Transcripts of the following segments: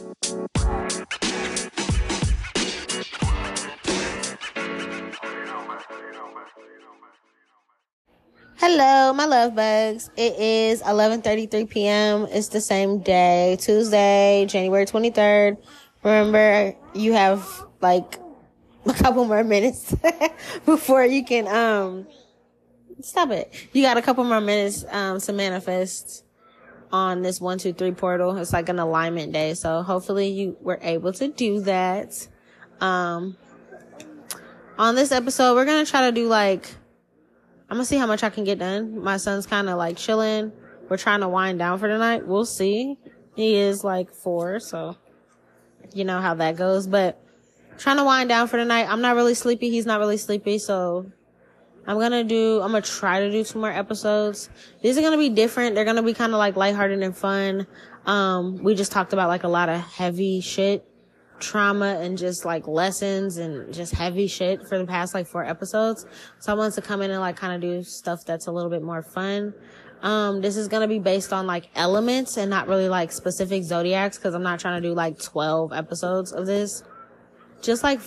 Hello, my love bugs. It is 11:33 p.m. It's the same day, Tuesday, January 23rd. Remember, you have like a couple more minutes before you can stop it. You got a couple more minutes to manifest on this 123 portal. It's like an alignment day, so hopefully you were able to do that. On this episode, we're gonna try to do I'm gonna see how much I can get done. My son's kind of like chilling. We're trying to wind down for the night. We'll see. He is like 4, so you know how that goes. But trying to wind down for the night. I'm not really sleepy. He's not really sleepy, so I'm gonna try to do 2 more episodes. These are gonna be different. They're gonna be kind of like lighthearted and fun. We just talked about like a lot of heavy shit, trauma, and just like lessons and just heavy shit for the past like 4 episodes. So I wanted to come in and like kind of do stuff that's a little bit more fun. This is going to be based on like elements and not really like specific zodiacs, because I'm not trying to do like 12 episodes of this. Just like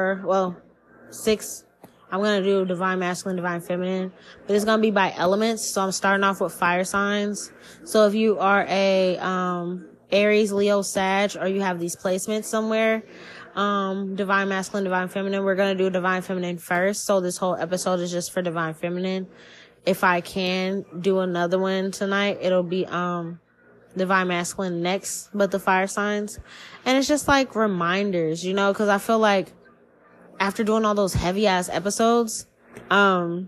6. I'm going to do divine masculine, divine feminine, but it's going to be by elements. So I'm starting off with fire signs. So if you are a, Aries, Leo, Sag, or you have these placements somewhere, divine masculine, divine feminine, we're going to do divine feminine first. So this whole episode is just for divine feminine. If I can do another one tonight, it'll be, divine masculine next, but the fire signs. And it's just like reminders, you know, cause I feel like after doing all those heavy ass episodes, and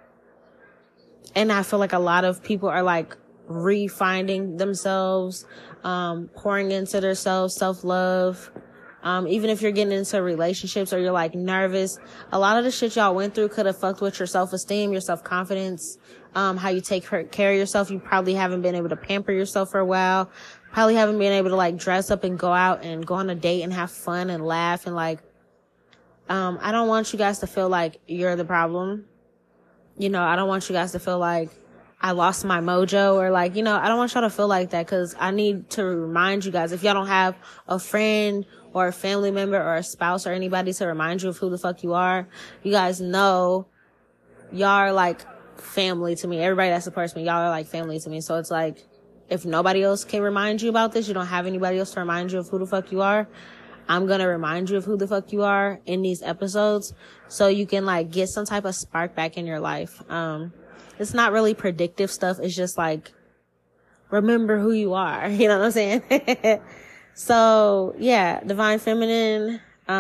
I feel like a lot of people are like refinding themselves, pouring into themselves, self-love. Even if you're getting into relationships or you're like nervous, a lot of the shit y'all went through could have fucked with your self-esteem, your self-confidence, how you take care of yourself. You probably haven't been able to pamper yourself for a while. Probably haven't been able to like dress up and go out and go on a date and have fun and laugh and like, I don't want you guys to feel like you're the problem. You know, I don't want you guys to feel like I lost my mojo, or like, you know, I don't want y'all to feel like that, because I need to remind you guys, if y'all don't have a friend or a family member or a spouse or anybody to remind you of who the fuck you are, you guys know y'all are like family to me. Everybody that supports me, y'all are like family to me. So it's like, if nobody else can remind you about this, you don't have anybody else to remind you of who the fuck you are, I'm gonna remind you of who the fuck you are in these episodes, so you can like get some type of spark back in your life. It's not really predictive stuff. It's just like, remember who you are. You know what I'm saying? So yeah, divine feminine,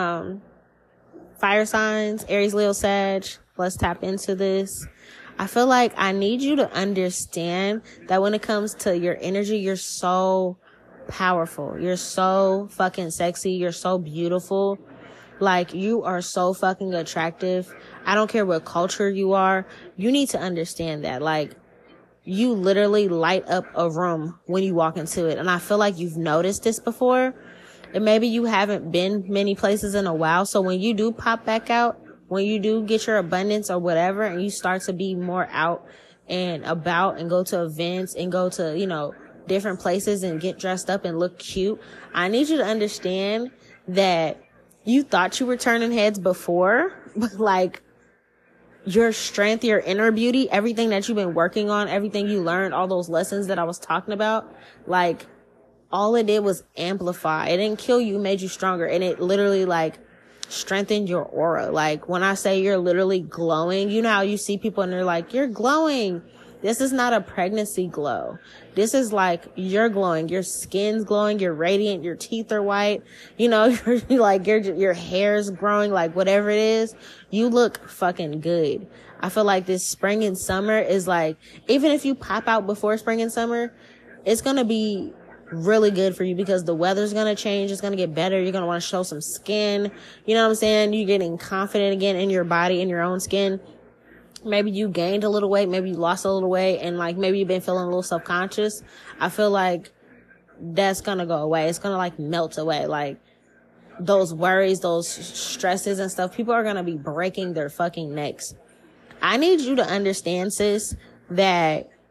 fire signs, Aries, Leo, Sag. Let's tap into this. I feel like I need you to understand that when it comes to your energy, you're so powerful. You're so fucking sexy. You're so beautiful. Like, you are so fucking attractive. I don't care what culture you are. You need to understand that. Like, you literally light up a room when you walk into it. And I feel like you've noticed this before. And maybe you haven't been many places in a while. So when you do pop back out, when you do get your abundance or whatever, and you start to be more out and about and go to events and go to, you know, different places and get dressed up and look cute, I need you to understand that you thought you were turning heads before, but like, your strength, your inner beauty, everything that you've been working on, everything you learned, all those lessons that I was talking about, like, all it did was amplify. It didn't kill you, it made you stronger. And it literally like strengthened your aura. Like, when I say you're literally glowing, you know how you see people and they're like, you're glowing. This is not a pregnancy glow. This is like, you're glowing. Your skin's glowing. You're radiant. Your teeth are white. You know, you're like, your hair's growing, like whatever it is. You look fucking good. I feel like this spring and summer is like, even if you pop out before spring and summer, it's going to be really good for you, because the weather's going to change. It's going to get better. You're going to want to show some skin. You know what I'm saying? You're getting confident again in your body, in your own skin. Maybe you gained a little weight, maybe you lost a little weight, and like maybe you've been feeling a little self-conscious. I feel like that's gonna go away. It's gonna like melt away. Like, those worries, those stresses and stuff, people are gonna be breaking their fucking necks. I need you to understand, sis, that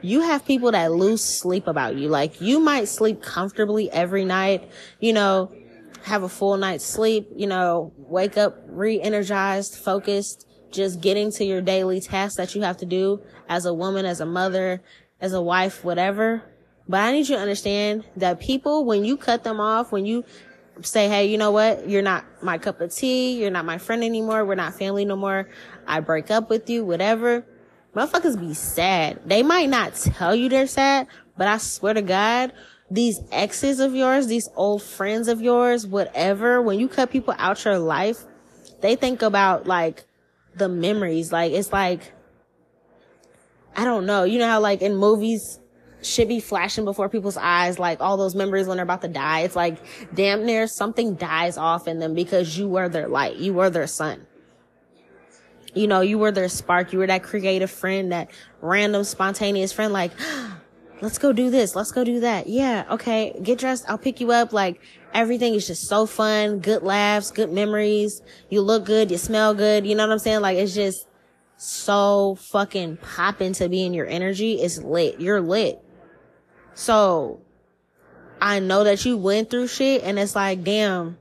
you have people that lose sleep about you. Like, you might sleep comfortably every night, have a full night's sleep, wake up re-energized, focused, just getting to your daily tasks that you have to do as a woman, as a mother, as a wife, whatever. But I need you to understand that people, when you cut them off, when you say, hey, you know what? You're not my cup of tea. You're not my friend anymore. We're not family no more. I break up with you, whatever. Motherfuckers be sad. They might not tell you they're sad, but I swear to God, these exes of yours, these old friends of yours, whatever, when you cut people out your life, they think about like the memories. Like, it's like, I don't know. You know how like in movies, shit be flashing before people's eyes, like all those memories when they're about to die. It's like damn near something dies off in them because you were their light. You were their sun. You were their spark. You were that creative friend, that random spontaneous friend. Like, let's go do this. Let's go do that. Yeah. Okay. Get dressed. I'll pick you up. Like, everything is just so fun. Good laughs, good memories. You look good. You smell good. You know what I'm saying? Like, it's just so fucking popping to be in your energy. It's lit. You're lit. So I know that you went through shit and it's like, damn,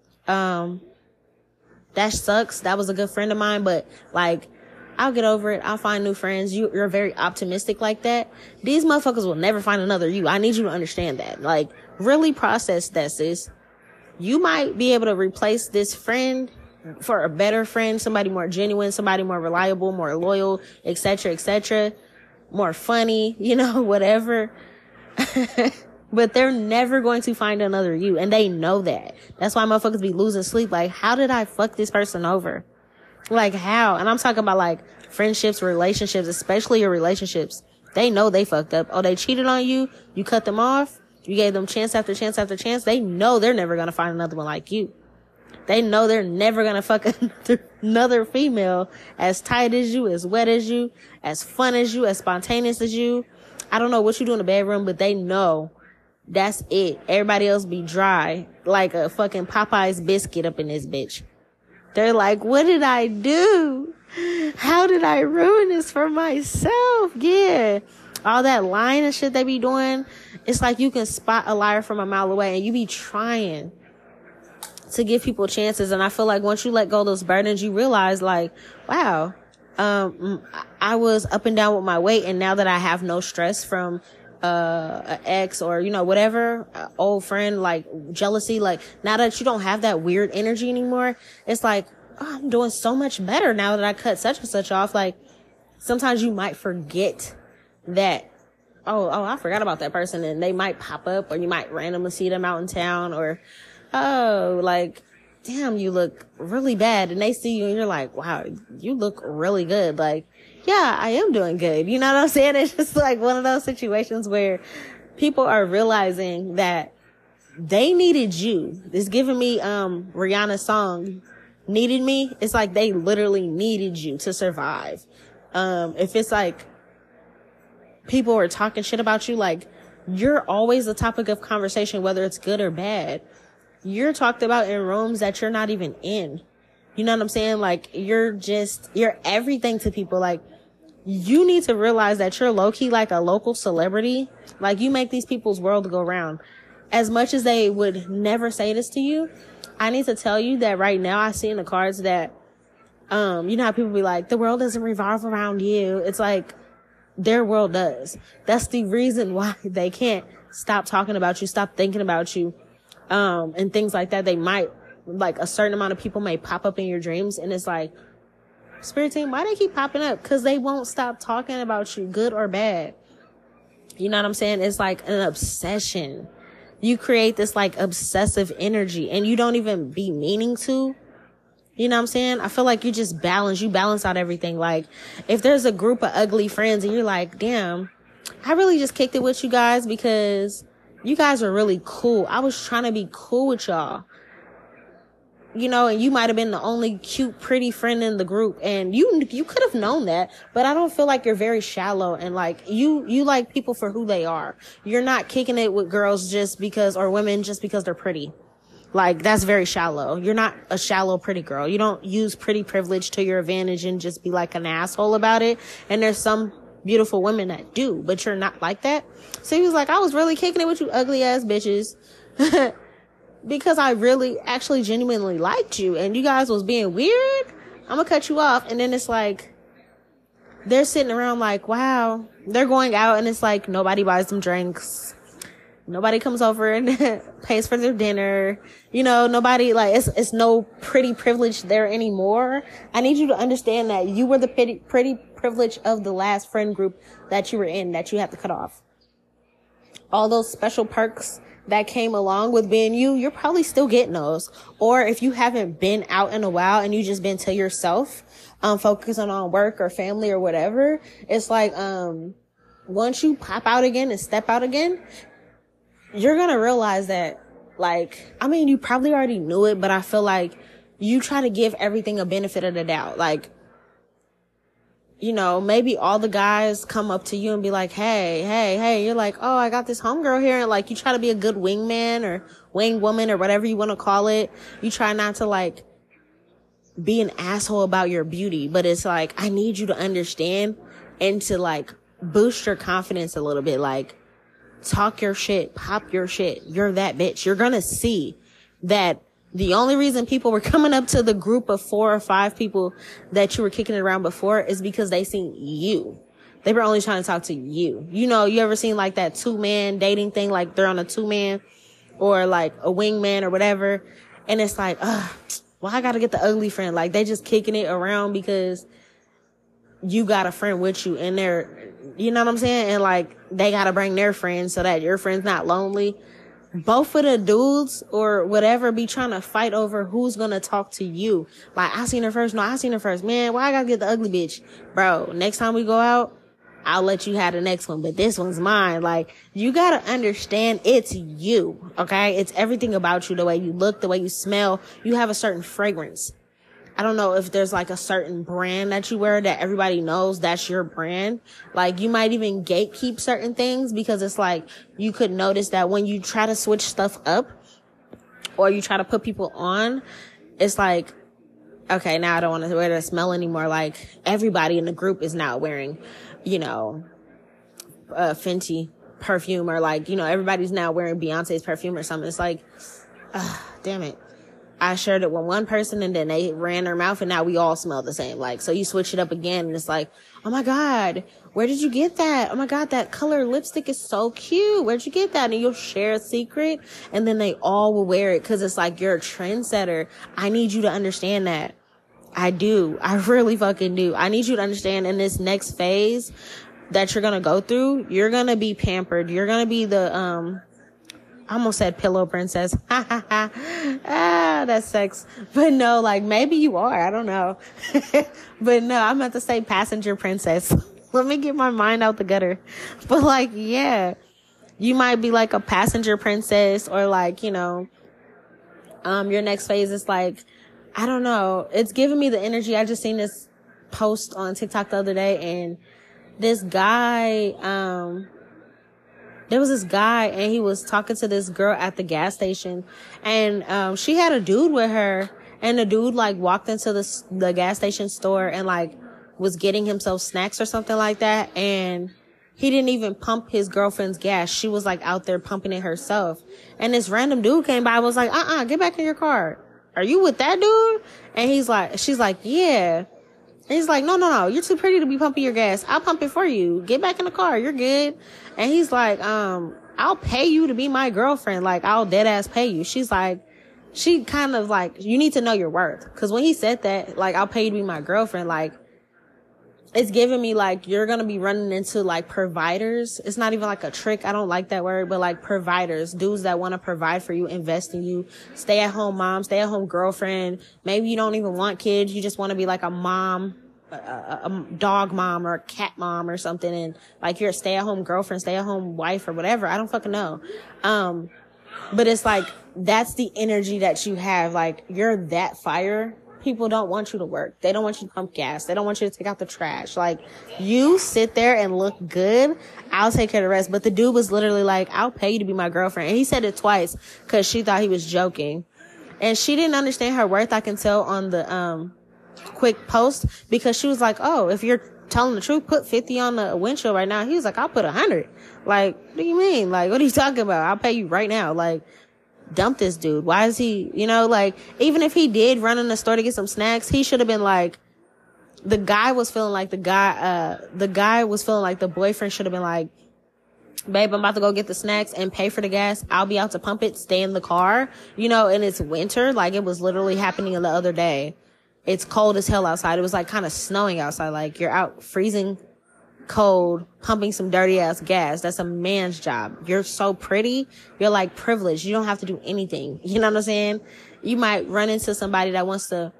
that sucks. That was a good friend of mine, but like, I'll get over it. I'll find new friends. You're very optimistic like that. These motherfuckers will never find another you. I need you to understand that. Like, really process that, sis. You might be able to replace this friend for a better friend, somebody more genuine, somebody more reliable, more loyal, etc., more funny, whatever. But they're never going to find another you. And they know that. That's why motherfuckers be losing sleep. Like, how did I fuck this person over? Like, how? And I'm talking about like friendships, relationships, especially your relationships. They know they fucked up. Oh, they cheated on you. You cut them off. You gave them chance after chance after chance. They know they're never going to find another one like you. They know they're never going to fuck another female as tight as you, as wet as you, as fun as you, as spontaneous as you. I don't know what you do in the bedroom, but they know that's it. Everybody else be dry like a fucking Popeye's biscuit up in this bitch. They're like, what did I do? How did I ruin this for myself? Yeah. All that lying and shit they be doing. It's like you can spot a liar from a mile away and you be trying to give people chances. And I feel like once you let go of those burdens, you realize like, wow, I was up and down with my weight. And now that I have no stress from an ex or, whatever, old friend, like jealousy, like now that you don't have that weird energy anymore, it's like, oh, I'm doing so much better now that I cut such and such off. Like sometimes you might forget that, oh, I forgot about that person, and they might pop up, or you might randomly see them out in town, or, oh, like, damn, you look really bad. And they see you and you're like, wow, you look really good. Like, yeah, I am doing good. You know what I'm saying? It's just like one of those situations where people are realizing that they needed you. It's giving me, Rihanna's song, Needed Me. It's like they literally needed you to survive. If it's like people are talking shit about you, like you're always the topic of conversation, whether it's good or bad. You're talked about in rooms that you're not even in. You know what I'm saying? Like, you're everything to people. Like, you need to realize that you're low-key like a local celebrity. Like, you make these people's world go round. As much as they would never say this to you, I need to tell you that right now I see in the cards that, you know how people be like, the world doesn't revolve around you. It's like, their world does. That's the reason why they can't stop talking about you, stop thinking about you. And things like that. They might, like, a certain amount of people may pop up in your dreams, and it's like, spirit team, why they keep popping up? Because they won't stop talking about you, good or bad. You know what I'm saying? It's like an obsession. You create this like obsessive energy, and you don't even be meaning to. You know what I'm saying? I feel like you balance out everything. Like, if there's a group of ugly friends and you're like, damn, I really just kicked it with you guys because you guys are really cool. I was trying to be cool with y'all. And you might have been the only cute, pretty friend in the group, and you could have known that, but I don't feel like you're very shallow, and like, you like people for who they are. You're not kicking it with girls just because, or women just because they're pretty. Like, that's very shallow. You're not a shallow, pretty girl. You don't use pretty privilege to your advantage and just be like an asshole about it. And there's some beautiful women that do, but you're not like that. So he was like, I was really kicking it with you ugly ass bitches because I really actually genuinely liked you and you guys was being weird. I'm gonna cut you off. And then it's like, they're sitting around like, wow, they're going out and it's like, nobody buys them drinks. Nobody comes over and pays for their dinner. You know, nobody, like, it's no pretty privilege there anymore. I need you to understand that you were the pretty privilege of the last friend group that you were in that you have to cut off. All those special perks that came along with being you, you're probably still getting those. Or if you haven't been out in a while and you just been to yourself, focusing on work or family or whatever, it's like, once you pop out again and step out again, you're gonna realize that, like, I mean, you probably already knew it, but I feel like you try to give everything a benefit of the doubt. Like, you know, maybe all the guys come up to you and be like, hey, you're like, oh, I got this homegirl here. And like, you try to be a good wingman or wing woman or whatever you want to call it. You try not to like be an asshole about your beauty, but it's like, I need you to understand and to like boost your confidence a little bit. Like, talk your shit, pop your shit. You're that bitch. You're gonna see that the only reason people were coming up to the group of 4 or 5 people that you were kicking it around before is because they seen you. They were only trying to talk to you. You know, you ever seen like that 2-man dating thing? Like they're on a 2-man or like a wingman or whatever. And it's like, well, I gotta get the ugly friend. Like they just kicking it around because you got a friend with you and they're, you know what I'm saying? And like, they gotta bring their friends so that your friend's not lonely. Both of the dudes or whatever be trying to fight over who's gonna talk to you. Like, I seen her first. No, I seen her first. Man, why I gotta get the ugly bitch? Bro, next time we go out, I'll let you have the next one, but this one's mine. Like, you gotta understand it's you, okay? It's everything about you, the way you look, the way you smell. You have a certain fragrance. I don't know if there's like a certain brand that you wear that everybody knows that's your brand. Like you might even gatekeep certain things because it's like you could notice that when you try to switch stuff up or you try to put people on, it's like, okay, now I don't want to wear that smell anymore. Like everybody in the group is now wearing, you know, Fenty perfume or like, you know, everybody's now wearing Beyonce's perfume or something. It's like, damn it. I shared it with one person and then they ran their mouth and now we all smell the same. Like, so you switch it up again and it's like, oh my God, where did you get that? Oh my God, that color lipstick is so cute. Where'd you get that? And you'll share a secret and then they all will wear it because it's like you're a trendsetter. I need you to understand that. I do. I really fucking do. I need you to understand in this next phase that you're going to go through, you're going to be pampered. You're going to be the, I almost said pillow princess. That's sex. But no, like maybe you are. I don't know. But no, I'm about to say passenger princess. Let me get my mind out the gutter. But like, yeah, you might be like a passenger princess or like, you know, your next phase is like, I don't know. It's giving me the energy. I just seen this post on TikTok the other day and this guy, there was this guy and he was talking to this girl at the gas station and, she had a dude with her and the dude like walked into the gas station store and like was getting himself snacks or something like that. And he didn't even pump his girlfriend's gas. She was like out there pumping it herself. And this random dude came by and was like, get back in your car. Are you with that dude? And she's like, yeah. And he's like, no, you're too pretty to be pumping your gas. I'll pump it for you. Get back in the car. You're good. And he's like, I'll pay you to be my girlfriend. Like, I'll dead ass pay you. She's like, she kind of like, you need to know your worth. Cause when he said that, like, I'll pay you to be my girlfriend, like, it's giving me like, you're going to be running into like providers. It's not even like a trick. I don't like that word, but like providers, dudes that want to provide for you, invest in you, stay at home mom, stay at home girlfriend. Maybe you don't even want kids. You just want to be like a mom, a dog mom or a cat mom or something. And like you're a stay at home girlfriend, stay at home wife or whatever. I don't fucking know. But it's like, that's the energy that you have. Like you're that fire. People don't want you to work. They don't want you to pump gas. They don't want you to take out the trash. Like, you sit there and look good. I'll take care of the rest. But the dude was literally like, I'll pay you to be my girlfriend. And he said it twice because she thought he was joking. And she didn't understand her worth, I can tell on the quick post, because she was like, oh, if you're telling the truth, put 50 on the windshield right now. He was like, I'll put 100. Like, what do you mean? Like, what are you talking about? I'll pay you right now. Like, dump this dude. Why is he, like, even if he did run in the store to get some snacks, he should have been like, the guy was feeling like the boyfriend should have been like, babe, I'm about to go get the snacks and pay for the gas. I'll be out to pump it. Stay in the car, and it's winter. Like, it was literally happening the other day. It's cold as hell outside. It was like kind of snowing outside. Like, you're out freezing cold, pumping some dirty ass gas. That's a man's job. You're so pretty. You're like privileged. You don't have to do anything. You know what I'm saying? You might run into somebody that wants to,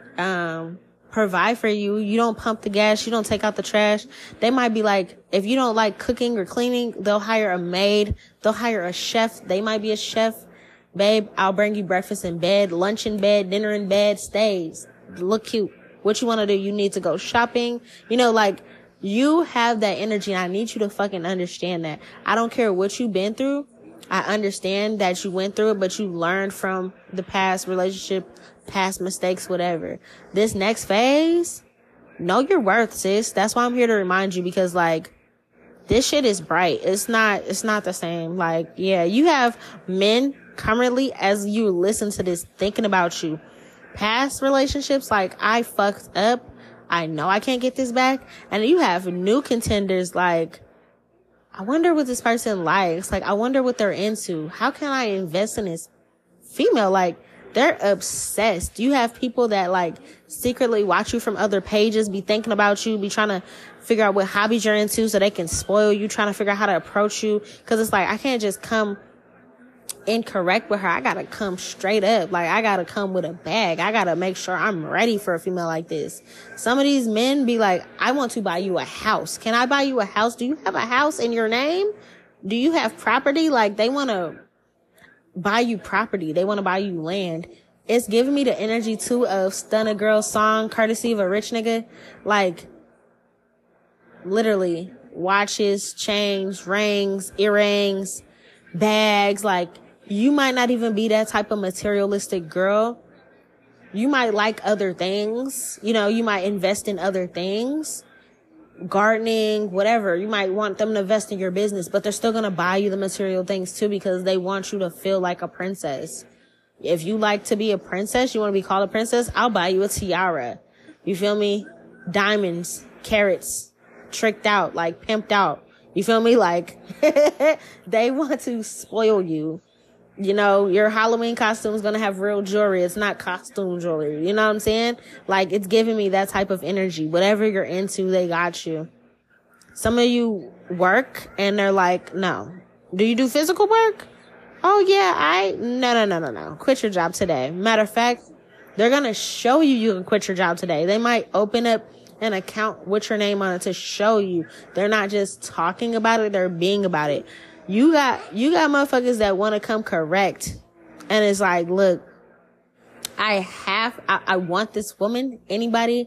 provide for you. You don't pump the gas. You don't take out the trash. They might be like, if you don't like cooking or cleaning, they'll hire a maid. They'll hire a chef. They might be a chef. Babe, I'll bring you breakfast in bed, lunch in bed, dinner in bed, stays. Look cute. What you want to do? You need to go shopping. Like, you have that energy, and I need you to fucking understand that. I don't care what you've been through. I understand that you went through it, but you learned from the past relationship, past mistakes, whatever. This next phase, know your worth, sis. That's why I'm here to remind you, because like, this shit is bright. It's not the same. Like, yeah, you have men currently, as you listen to this, thinking about you. Past relationships, like, I fucked up. I know I can't get this back. And you have new contenders, like, I wonder what this person likes. Like, I wonder what they're into. How can I invest in this female? Like, they're obsessed. You have people that like secretly watch you from other pages, be thinking about you, be trying to figure out what hobbies you're into so they can spoil you, trying to figure out how to approach you. Cause it's like, I can't just come incorrect with her. I gotta come straight up. Like, I gotta come with a bag. I gotta make sure I'm ready for a female like this. Some of these men be like, I want to buy you a house. Can I buy you a house? Do you have a house in your name? Do you have property? Like, they want to buy you property. They want to buy you land. It's giving me the energy too of Stun a Girl song, courtesy of a rich nigga. Like, literally, watches, chains, rings, earrings, bags. Like, you might not even be that type of materialistic girl. You might like other things. You might invest in other things. Gardening, whatever. You might want them to invest in your business, but they're still going to buy you the material things too, because they want you to feel like a princess. If you like to be a princess, you want to be called a princess, I'll buy you a tiara. You feel me? Diamonds, carrots, tricked out, like pimped out. You feel me? Like, they want to spoil you. Your Halloween costume is going to have real jewelry. It's not costume jewelry. You know what I'm saying? Like, it's giving me that type of energy. Whatever you're into, they got you. Some of you work and they're like, no. Do you do physical work? Oh yeah, no. Quit your job today. Matter of fact, they're going to show you can quit your job today. They might open up an account with your name on it to show you. They're not just talking about it. They're being about it. You got motherfuckers that want to come correct. And it's like, look, I want this woman. Everybody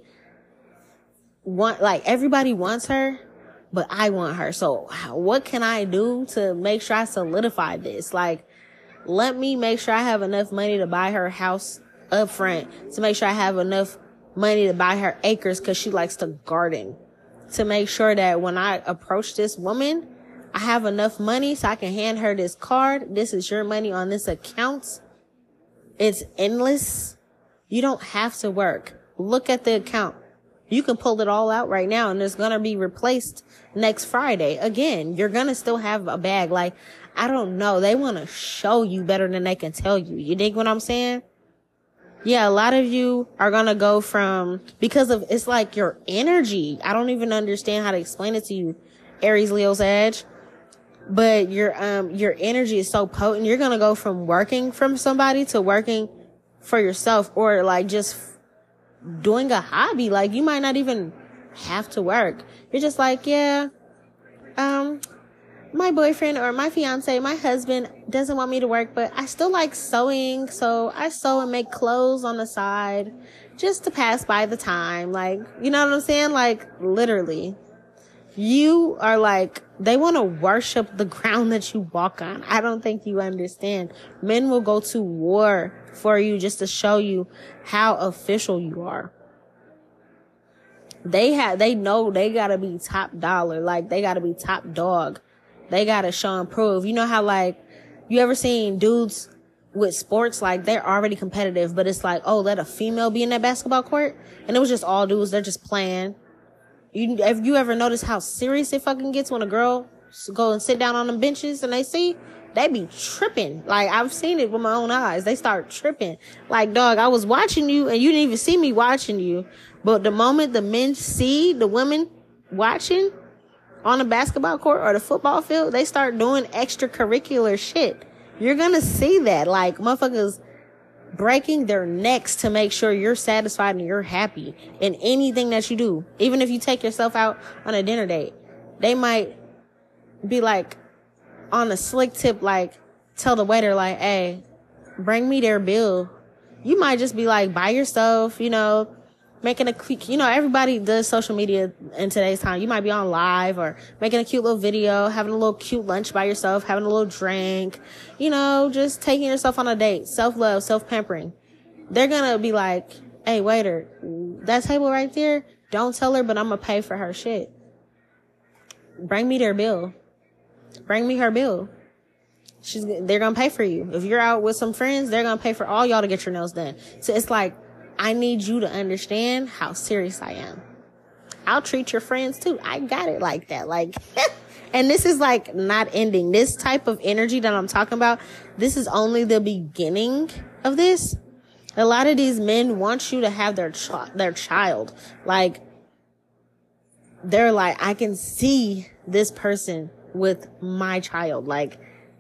wants her, but I want her. So what can I do to make sure I solidify this? Like, let me make sure I have enough money to buy her house up front, to make sure I have enough money to buy her acres, cause she likes to garden, to make sure that when I approach this woman, I have enough money so I can hand her this card. This is your money on this account. It's endless. You don't have to work. Look at the account. You can pull it all out right now and it's going to be replaced next Friday. Again, you're going to still have a bag. Like, I don't know. They want to show you better than they can tell you. You dig what I'm saying? Yeah, a lot of you are going to go from, because of, it's like your energy. I don't even understand how to explain it to you, Aries, Leo, Sag. But your energy is so potent. You're going to go from working from somebody to working for yourself, or like just doing a hobby. Like, you might not even have to work. You're just like, yeah, my boyfriend or my fiance, my husband doesn't want me to work, but I still like sewing. So I sew and make clothes on the side just to pass by the time. Like, you know what I'm saying? Like, literally. You are like, they want to worship the ground that you walk on. I don't think you understand. Men will go to war for you just to show you how official you are. they know they gotta be top dollar. Like, they gotta be top dog. They gotta show and prove. You know how, like, you ever seen dudes with sports, like, they're already competitive, but it's like, oh, let a female be in that basketball court? And it was just all dudes. They're just playing. Have you ever noticed how serious it fucking gets when a girl go and sit down on them benches and they be tripping? Like, I've seen it with my own eyes. They start tripping. Like, dog, I was watching you and you didn't even see me watching you. But the moment the men see the women watching on the basketball court or the football field, they start doing extracurricular shit. You're gonna see that. Like, motherfuckers breaking their necks to make sure you're satisfied and you're happy in anything that you do. Even if you take yourself out on a dinner date, they might be like on a slick tip, like tell the waiter, like, hey, bring me their bill. You might just be like by yourself, you know, making a quick, you know, everybody does social media in today's time. You might be on live or making a cute little video, having a little cute lunch by yourself, having a little drink, you know, just taking yourself on a date. Self-love, self-pampering. They're gonna be like, hey, waiter, that table right there, don't tell her, but I'm gonna pay for her shit. Bring me their bill. Bring me her bill. They're gonna pay for you. If you're out with some friends, they're gonna pay for all y'all to get your nails done. So it's like, I need you to understand how serious I am. I'll treat your friends too. I got it like that. Like, and this is like not ending. This type of energy that I'm talking about, this is only the beginning of this. A lot of these men want you to have their child. Like, they're like, I can see this person with my child. Like,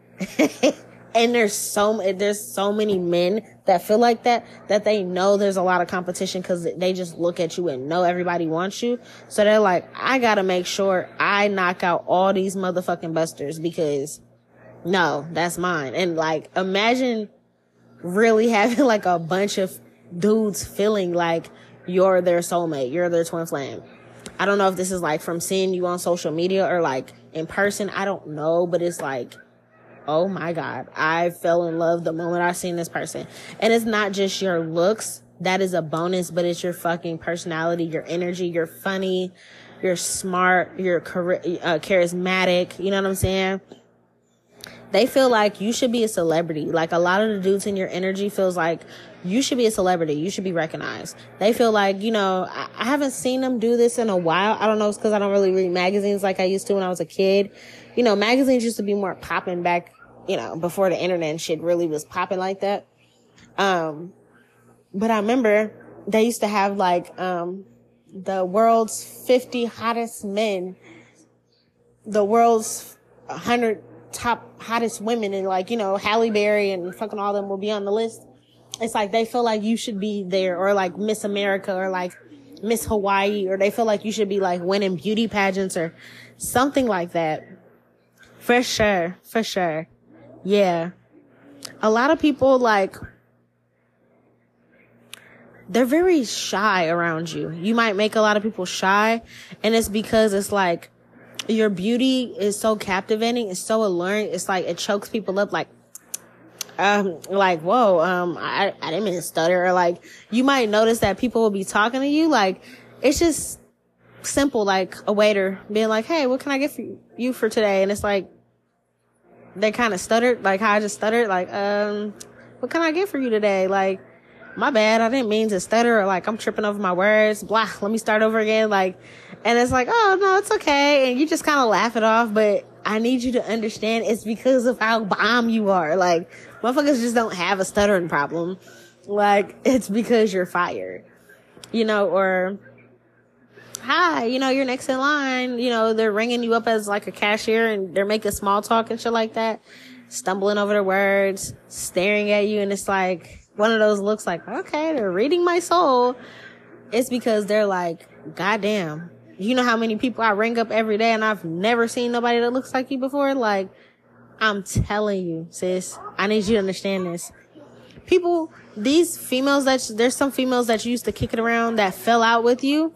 and there's so many men that feel like that they know there's a lot of competition because they just look at you and know everybody wants you. So they're like, I gotta make sure I knock out all these motherfucking busters because no, that's mine. And like, imagine really having like a bunch of dudes feeling like you're their soulmate, you're their twin flame. I don't know if this is like from seeing you on social media or like in person. I don't know, but it's like, oh my God, I fell in love the moment I seen this person. And it's not just your looks. That is a bonus, but it's your fucking personality, your energy. You're funny. You're smart. You're charismatic. You know what I'm saying? They feel like you should be a celebrity. Like, a lot of the dudes in your energy feels like you should be a celebrity. You should be recognized. They feel like, you know, I haven't seen them do this in a while. I don't know. It's because I don't really read magazines like I used to when I was a kid. You know, magazines used to be more popping back, you know, before the internet and shit really was popping like that. But I remember they used to have like, the world's 50 hottest men, the world's 100 top hottest women, and like, you know, Halle Berry and fucking all of them will be on the list. It's like they feel like you should be there, or like Miss America, or like Miss Hawaii, or they feel like you should be like winning beauty pageants or something like that. For sure. For sure. Yeah. A lot of people, like, they're very shy around you. You might make a lot of people shy, and it's because it's like your beauty is so captivating, it's so alluring, it's like it chokes people up, like whoa, I didn't mean to stutter. Or like, you might notice that people will be talking to you, like, it's just simple, like a waiter being like, hey, what can I get for you for today? And it's like, they kind of stuttered, like how I just stuttered, like, what can I get for you today? Like, my bad, I didn't mean to stutter, or like I'm tripping over my words, blah, let me start over again. Like, and it's like, oh no, it's okay. And you just kind of laugh it off, but I need you to understand it's because of how bomb you are. Like, motherfuckers just don't have a stuttering problem. Like, it's because you're fired, you know, or hi, you know, you're next in line, you know, they're ringing you up as like a cashier and they're making small talk and shit like that, stumbling over their words, staring at you, and it's like one of those looks like, okay, they're reading my soul. It's because they're like, goddamn, you know how many people I ring up every day and I've never seen nobody that looks like you before? Like, I'm telling you, sis, I need you to understand this. People, these females there's some females that you used to kick it around that fell out with you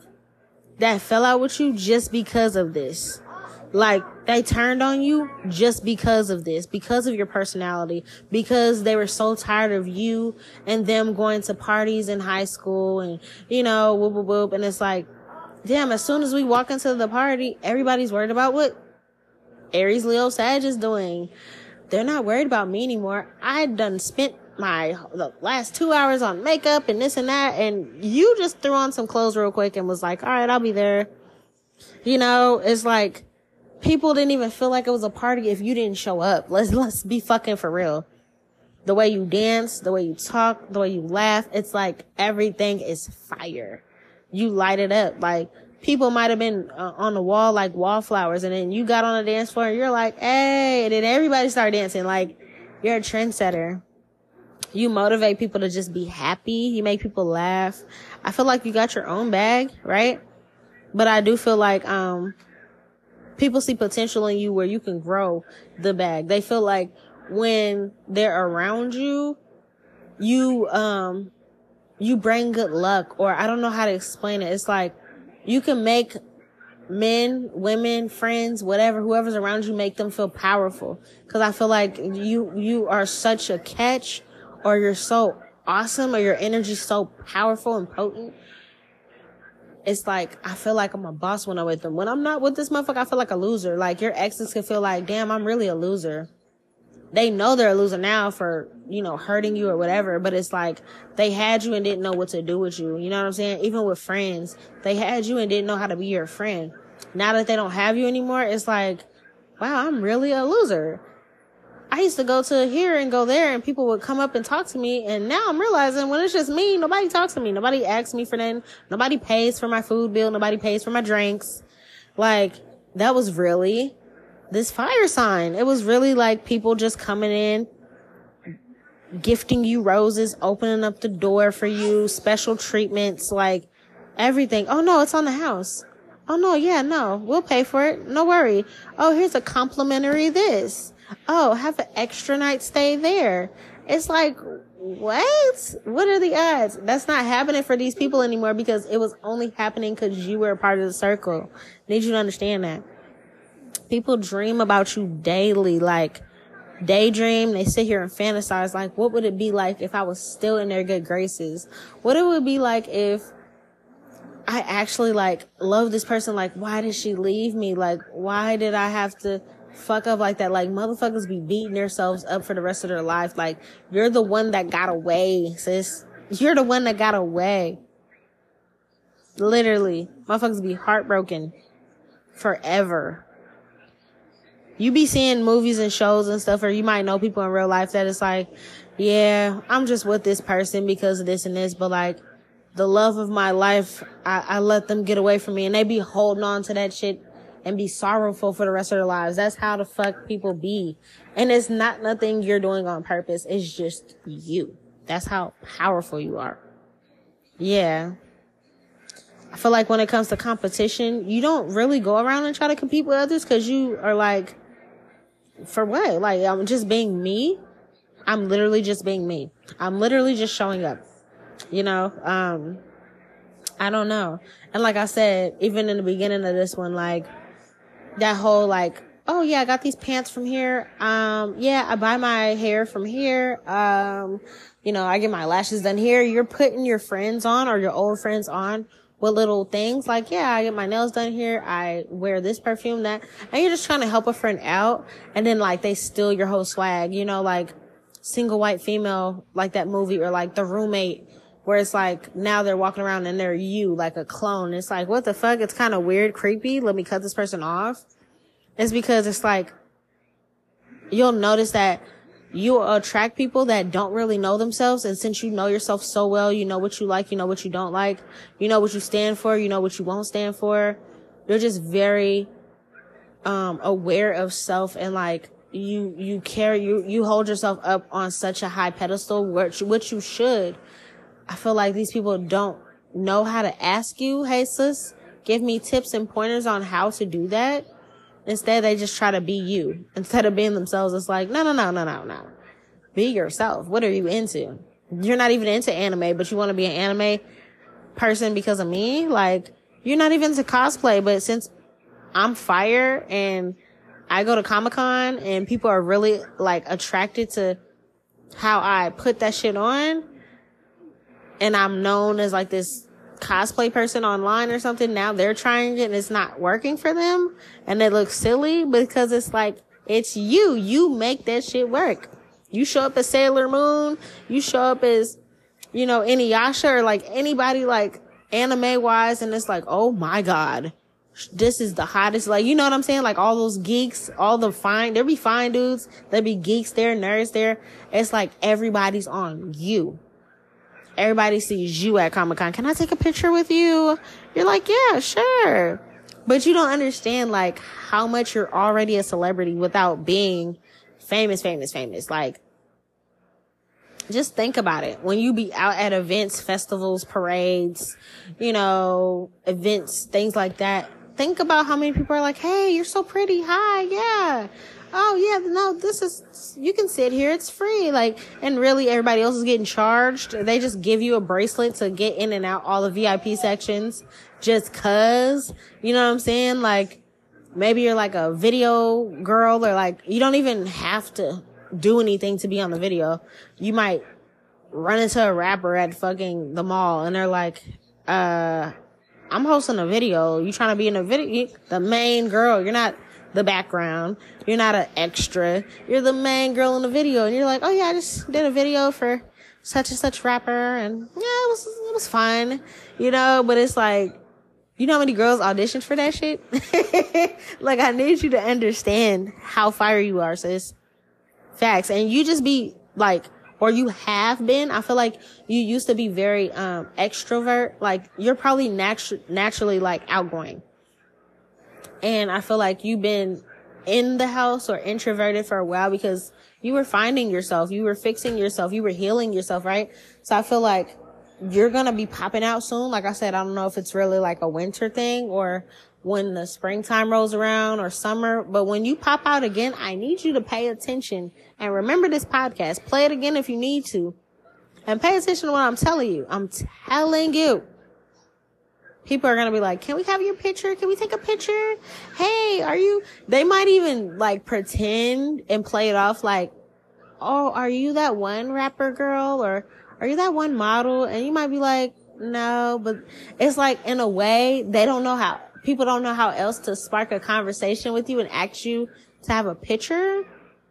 just because of this. Like, they turned on you just because of this, because of your personality, because they were so tired of you and them going to parties in high school and, you know, whoop, whoop, whoop. And it's like, damn, as soon as we walk into the party, everybody's worried about what Aries, Leo, Sag is doing. They're not worried about me anymore. I done spent the last 2 hours on makeup and this and that, and you just threw on some clothes real quick and was like, all right, I'll be there. You know, it's like, people didn't even feel like it was a party if you didn't show up. Let's be fucking for real. The way you dance, the way you talk, the way you laugh, it's like everything is fire. You light it up. Like, people might have been on the wall like wallflowers, and then you got on the dance floor and you're like, hey, and then everybody started dancing. Like, you're a trendsetter. You motivate people to just be happy. You make people laugh. I feel like you got your own bag, right? But I do feel like people see potential in you where you can grow the bag. They feel like when they're around you, you bring good luck, or I don't know how to explain it. It's like you can make men, women, friends, whatever, whoever's around you, make them feel powerful. Cause I feel like you are such a catch, or you're so awesome, or your energy's so powerful and potent. It's like, I feel like I'm a boss when I'm with them. When I'm not with this motherfucker, I feel like a loser. Like, your exes could feel like, damn, I'm really a loser. They know they're a loser now for, you know, hurting you or whatever, but it's like, they had you and didn't know what to do with you. You know what I'm saying? Even with friends, they had you and didn't know how to be your friend. Now that they don't have you anymore, it's like, wow, I'm really a loser. I used to go to here and go there, and people would come up and talk to me, and now I'm realizing when it's just me, nobody talks to me. Nobody asks me for nothing. Nobody pays for my food bill. Nobody pays for my drinks. Like, that was really this fire sign. It was really like people just coming in, gifting you roses, opening up the door for you, special treatments, like everything. Oh no, it's on the house. Oh no, yeah, no, we'll pay for it. No worry. Oh, here's a complimentary this. Oh, have an extra night stay there. It's like, what? What are the odds? That's not happening for these people anymore, because it was only happening because you were a part of the circle. I need you to understand that. People dream about you daily, like daydream. They sit here and fantasize, like, what would it be like if I was still in their good graces? What it would be like if I actually, like, love this person. Like, why did she leave me? Like, why did I have to fuck up like that? Like, motherfuckers be beating themselves up for the rest of their life. Like, you're the one that got away, sis. You're the one that got away. Literally. Motherfuckers be heartbroken forever. You be seeing movies and shows and stuff, or you might know people in real life that it's like, yeah, I'm just with this person because of this and this, but like, the love of my life, I let them get away from me, and they be holding on to that shit and be sorrowful for the rest of their lives. That's how the fuck people be. And it's not nothing you're doing on purpose. It's just you. That's how powerful you are. Yeah. I feel like when it comes to competition, you don't really go around and try to compete with others, because you are like, for what? Like, I'm just being me. I'm literally just being me. I'm literally just showing up. You know, I don't know. And like I said, even in the beginning of this one, like, that whole, like, oh yeah, I got these pants from here. Yeah, I buy my hair from here. You know, I get my lashes done here. You're putting your friends on, or your old friends on, with little things like, yeah, I get my nails done here. I wear this perfume, that, and you're just trying to help a friend out. And then, like, they steal your whole swag, you know, like Single White Female, like that movie, or like The Roommate, where it's like, now they're walking around and they're you, like a clone. It's like, what the fuck? It's kind of weird, creepy. Let me cut this person off. It's because it's like, you'll notice that you attract people that don't really know themselves. And since you know yourself so well, you know what you like, you know what you don't like, you know what you stand for, you know what you won't stand for. You're just very, aware of self, and like, you hold yourself up on such a high pedestal, which you should. I feel like these people don't know how to ask you, hey sis, give me tips and pointers on how to do that. Instead, they just try to be you instead of being themselves. It's like, no. Be yourself. What are you into? You're not even into anime, but you want to be an anime person because of me? Like, you're not even into cosplay, but since I'm fire and I go to Comic-Con and people are really, like, attracted to how I put that shit on, and I'm known as like this cosplay person online or something, now they're trying it and it's not working for them and it looks silly because it's like, it's you make that shit work. You show up as Sailor Moon, you show up as, you know, Inuyasha or like anybody like anime wise, and it's like, oh my God, this is the hottest, like, you know what I'm saying? Like all those geeks, there be fine dudes, there be geeks there, nerds there. It's like everybody's on you. Everybody sees you at Comic-Con. Can I take a picture with you? You're like, yeah, sure. But you don't understand like how much you're already a celebrity without being famous. Like, just think about it. When you be out at events, festivals, parades, you know, events, things like that, think about how many people are like, hey, you're so pretty. Hi. Yeah. Oh yeah. No, you can sit here. It's free. Like, and really everybody else is getting charged. They just give you a bracelet to get in and out all the VIP sections just cause, you know what I'm saying? Like, maybe you're like a video girl or like, you don't even have to do anything to be on the video. You might run into a rapper at fucking the mall and they're like, I'm hosting a video. You trying to be in a video? The main girl. You're not the background. You're not an extra. You're the main girl in the video. And you're like, oh yeah, I just did a video for such and such rapper and yeah, it was fun. You know, but it's like, you know how many girls auditioned for that shit? Like, I need you to understand how fire you are, sis. Facts. And you just be like, or you have been, I feel like you used to be very extrovert. Like, you're probably naturally like outgoing. And I feel like you've been in the house or introverted for a while because you were finding yourself, you were fixing yourself, you were healing yourself, right? So I feel like you're gonna be popping out soon. Like I said, I don't know if it's really like a winter thing or when the springtime rolls around or summer, but when you pop out again, I need you to pay attention and remember this podcast. Play it again if you need to and pay attention to what I'm telling you. I'm telling you. People are going to be like, can we have your picture? Can we take a picture? Hey, they might even like pretend and play it off like, oh, are you that one rapper girl? Or are you that one model? And you might be like, no, but it's like in a way, people don't know how else to spark a conversation with you and ask you to have a picture.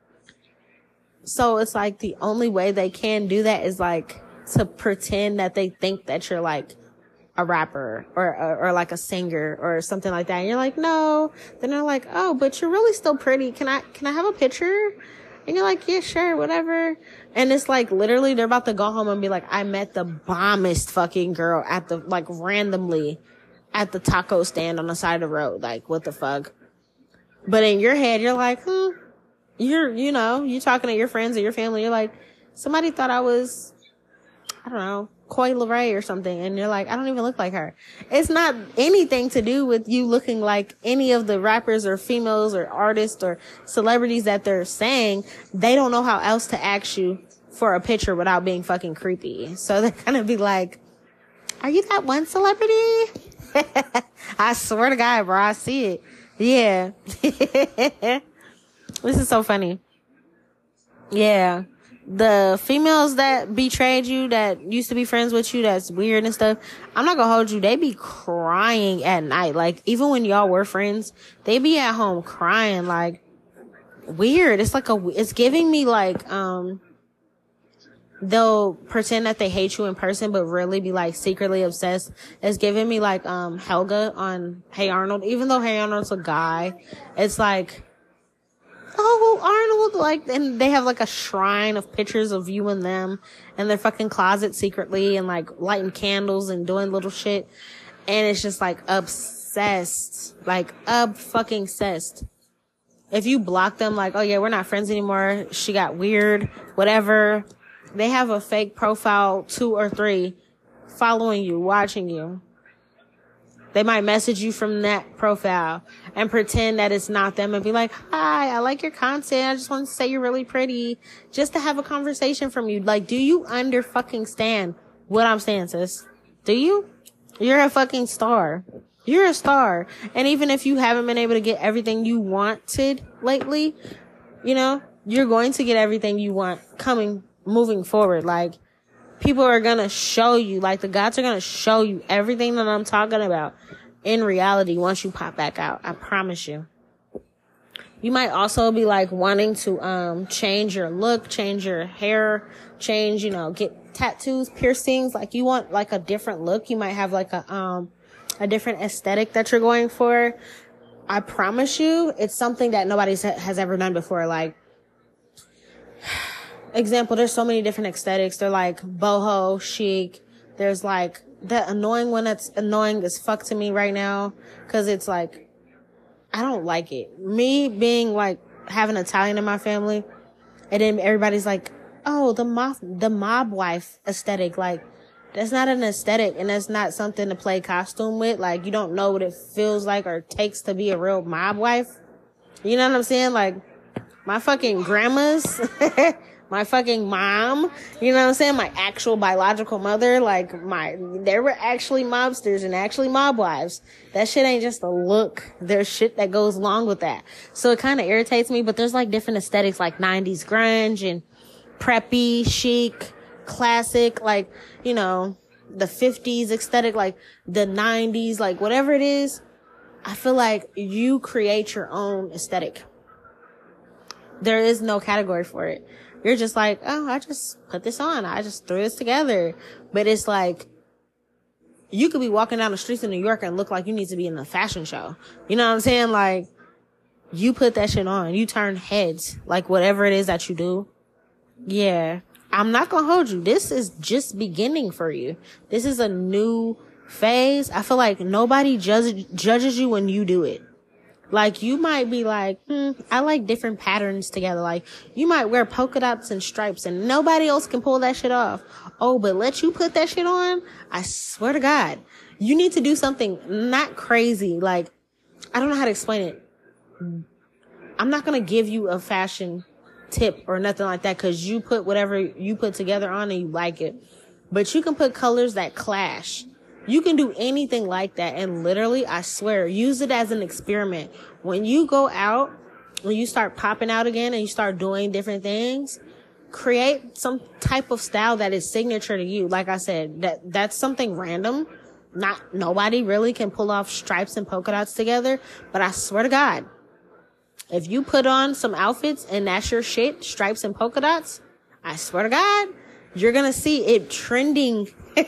So it's like the only way they can do that is like to pretend that they think that you're like a rapper or like a singer or something like that. And you're like, no. Then they're like, oh, but you're really still pretty. Can I have a picture? And you're like, yeah, sure, whatever. And it's like literally they're about to go home and be like, I met the bombest fucking girl randomly at the taco stand on the side of the road. Like, what the fuck? But in your head, you're like, you're talking to your friends or your family. You're like, somebody thought I was, I don't know, Coi Leray or something. And you're like, I don't even look like her. It's not anything to do with you looking like any of the rappers or females or artists or celebrities that they're saying. They don't know how else to ask you for a picture without being fucking creepy. So they're gonna be like, are you that one celebrity? I swear to God, bro, I see it. Yeah. This is so funny. Yeah. The females that betrayed you, that used to be friends with you, that's weird and stuff, I'm not gonna hold you. They be crying at night. Like, even when y'all were friends, they be at home crying, like, weird. It's like it's giving me like, they'll pretend that they hate you in person, but really be like secretly obsessed. It's giving me like, Helga on Hey Arnold. Even though Hey Arnold's a guy, it's like, oh, Arnold, like, and they have like a shrine of pictures of you and them in their fucking closet secretly and like lighting candles and doing little shit. And it's just like obsessed, like fucking obsessed. If you block them, like, oh yeah, we're not friends anymore. She got weird, whatever. They have a fake profile, 2 or 3, following you, watching you. They might message you from that profile and pretend that it's not them and be like, hi, I like your content. I just want to say you're really pretty. Just to have a conversation from you. Like, do you fucking stand what I'm saying, sis? Do you? You're a fucking star. You're a star. And even if you haven't been able to get everything you wanted lately, you know, you're going to get everything you want moving forward. Like, people are gonna show you, like the gods are gonna show you everything that I'm talking about in reality once you pop back out. I promise you. You might also be like wanting to change your look, change your hair, change, get tattoos, piercings. Like you want like a different look. You might have like a different aesthetic that you're going for. I promise you, it's something that nobody has ever done before. Like, example, there's so many different aesthetics. They're like boho, chic. There's like that annoying one that's annoying as fuck to me right now. Cause it's like, I don't like it. Me being like having Italian in my family, and then everybody's like, oh, the mob wife aesthetic. Like, that's not an aesthetic, and that's not something to play costume with. Like, you don't know what it feels like or takes to be a real mob wife. You know what I'm saying? Like, my fucking grandmas, my fucking mom, you know what I'm saying? My actual biological mother, like there were actually mobsters and actually mob wives. That shit ain't just a look. There's shit that goes along with that. So it kind of irritates me, but there's like different aesthetics like 90s grunge and preppy, chic, classic, like, the 50s aesthetic, like the 90s, like whatever it is. I feel like you create your own aesthetic. There is no category for it. You're just like, oh, I just put this on. I just threw this together. But it's like, you could be walking down the streets in New York and look like you need to be in a fashion show. You know what I'm saying? Like, you put that shit on. You turn heads. Like, whatever it is that you do. Yeah. I'm not gonna hold you. This is just beginning for you. This is a new phase. I feel like nobody judges you when you do it. Like, you might be like, I like different patterns together. Like, you might wear polka dots and stripes and nobody else can pull that shit off. Oh, but let you put that shit on? I swear to God. You need to do something not crazy. Like, I don't know how to explain it. I'm not gonna give you a fashion tip or nothing like that because you put whatever you put together on and you like it. But you can put colors that clash. You can do anything like that, and literally, I swear, use it as an experiment. When you go out, when you start popping out again and you start doing different things, create some type of style that is signature to you. Like I said, that's something random. Nobody really can pull off stripes and polka dots together, but I swear to God, if you put on some outfits and that's your shit, stripes and polka dots, I swear to God, you're gonna see it trending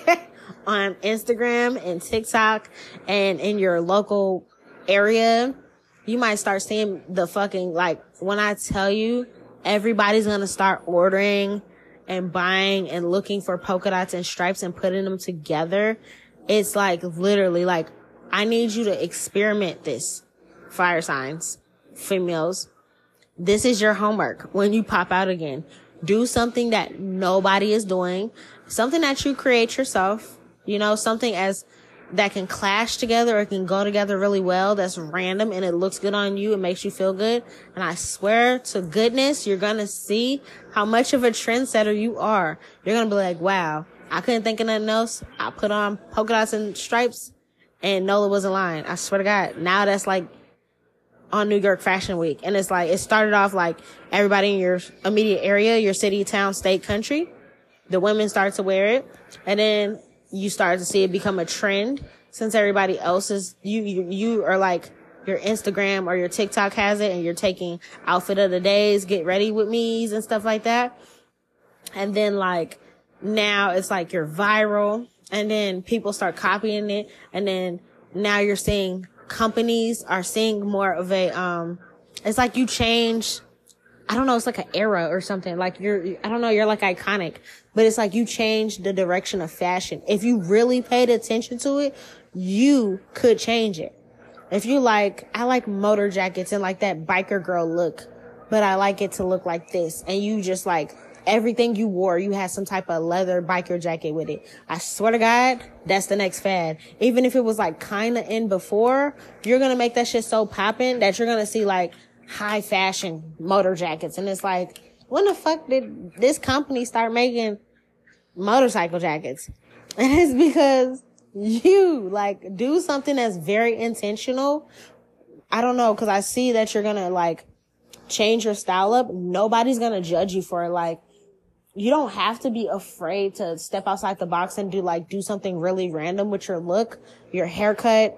on Instagram and TikTok and in your local area. You might start seeing the fucking, like, when I tell you, everybody's gonna start ordering and buying and looking for polka dots and stripes and putting them together. It's like, literally, like, I need you to experiment this. Fire signs, females. This is your homework when you pop out again. Do something that nobody is doing. Something that you create yourself. Something that can clash together or can go together really well. That's random and it looks good on you. It makes you feel good. And I swear to goodness, you're going to see how much of a trendsetter you are. You're going to be like, wow, I couldn't think of nothing else. I put on polka dots and stripes and Nola wasn't lying. I swear to God. Now that's like on New York Fashion Week. And it's like, it started off like everybody in your immediate area, your city, town, state, country. The women start to wear it. And then you start to see it become a trend since everybody else is, you are like, your Instagram or your TikTok has it and you're taking outfit of the days, get ready with me's and stuff like that. And then like, now it's like you're viral and then people start copying it. And then now you're seeing companies are seeing more of a, it's like you change, I don't know, it's like an era or something. Like you're like iconic, but it's like you change the direction of fashion. If you really paid attention to it, you could change it. If you like, I like motor jackets and like that biker girl look, but I like it to look like this. And you just like everything you wore, you had some type of leather biker jacket with it. I swear to God, that's the next fad. Even if it was like kind of in before, you're going to make that shit so poppin' that you're going to see like high fashion motor jackets. And it's like, when the fuck did this company start making motorcycle jackets? And it's because you like do something that's very intentional. I don't know, because I see that you're going to like change your style up. Nobody's going to judge you for it. Like, you don't have to be afraid to step outside the box and do something really random with your look, your haircut.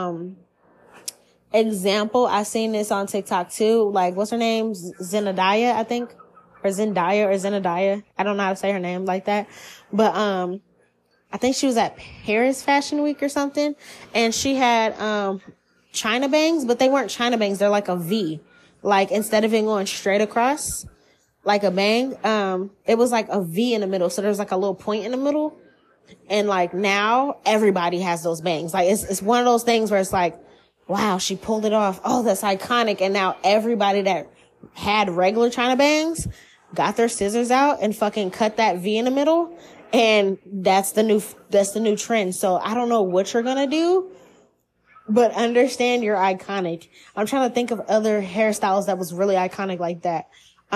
Example, I seen this on TikTok too. Like, what's her name? Zendaya, I think. Or Zendaya. I don't know how to say her name like that. But, I think she was at Paris Fashion Week or something. And she had, China bangs, but they weren't China bangs. They're like a V. Like, instead of it going straight across, like a bang, it was like a V in the middle. So there's like a little point in the middle. And like now everybody has those bangs. Like, it's one of those things where it's like, wow, she pulled it off. Oh, that's iconic. And now everybody that had regular China bangs got their scissors out and fucking cut that V in the middle. And that's the new trend. So I don't know what you're going to do, but understand you're iconic. I'm trying to think of other hairstyles that was really iconic like that.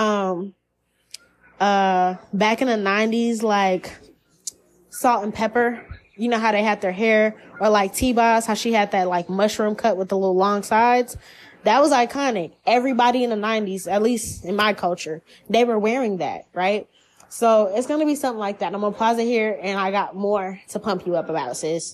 Back in the 90s, like Salt and Pepper, you know how they had their hair, or like T-Boz, how she had that like mushroom cut with the little long sides. That was iconic. Everybody in the 90s, at least in my culture, they were wearing that, right? So it's going to be something like that. I'm going to pause it here, and I got more to pump you up about, sis.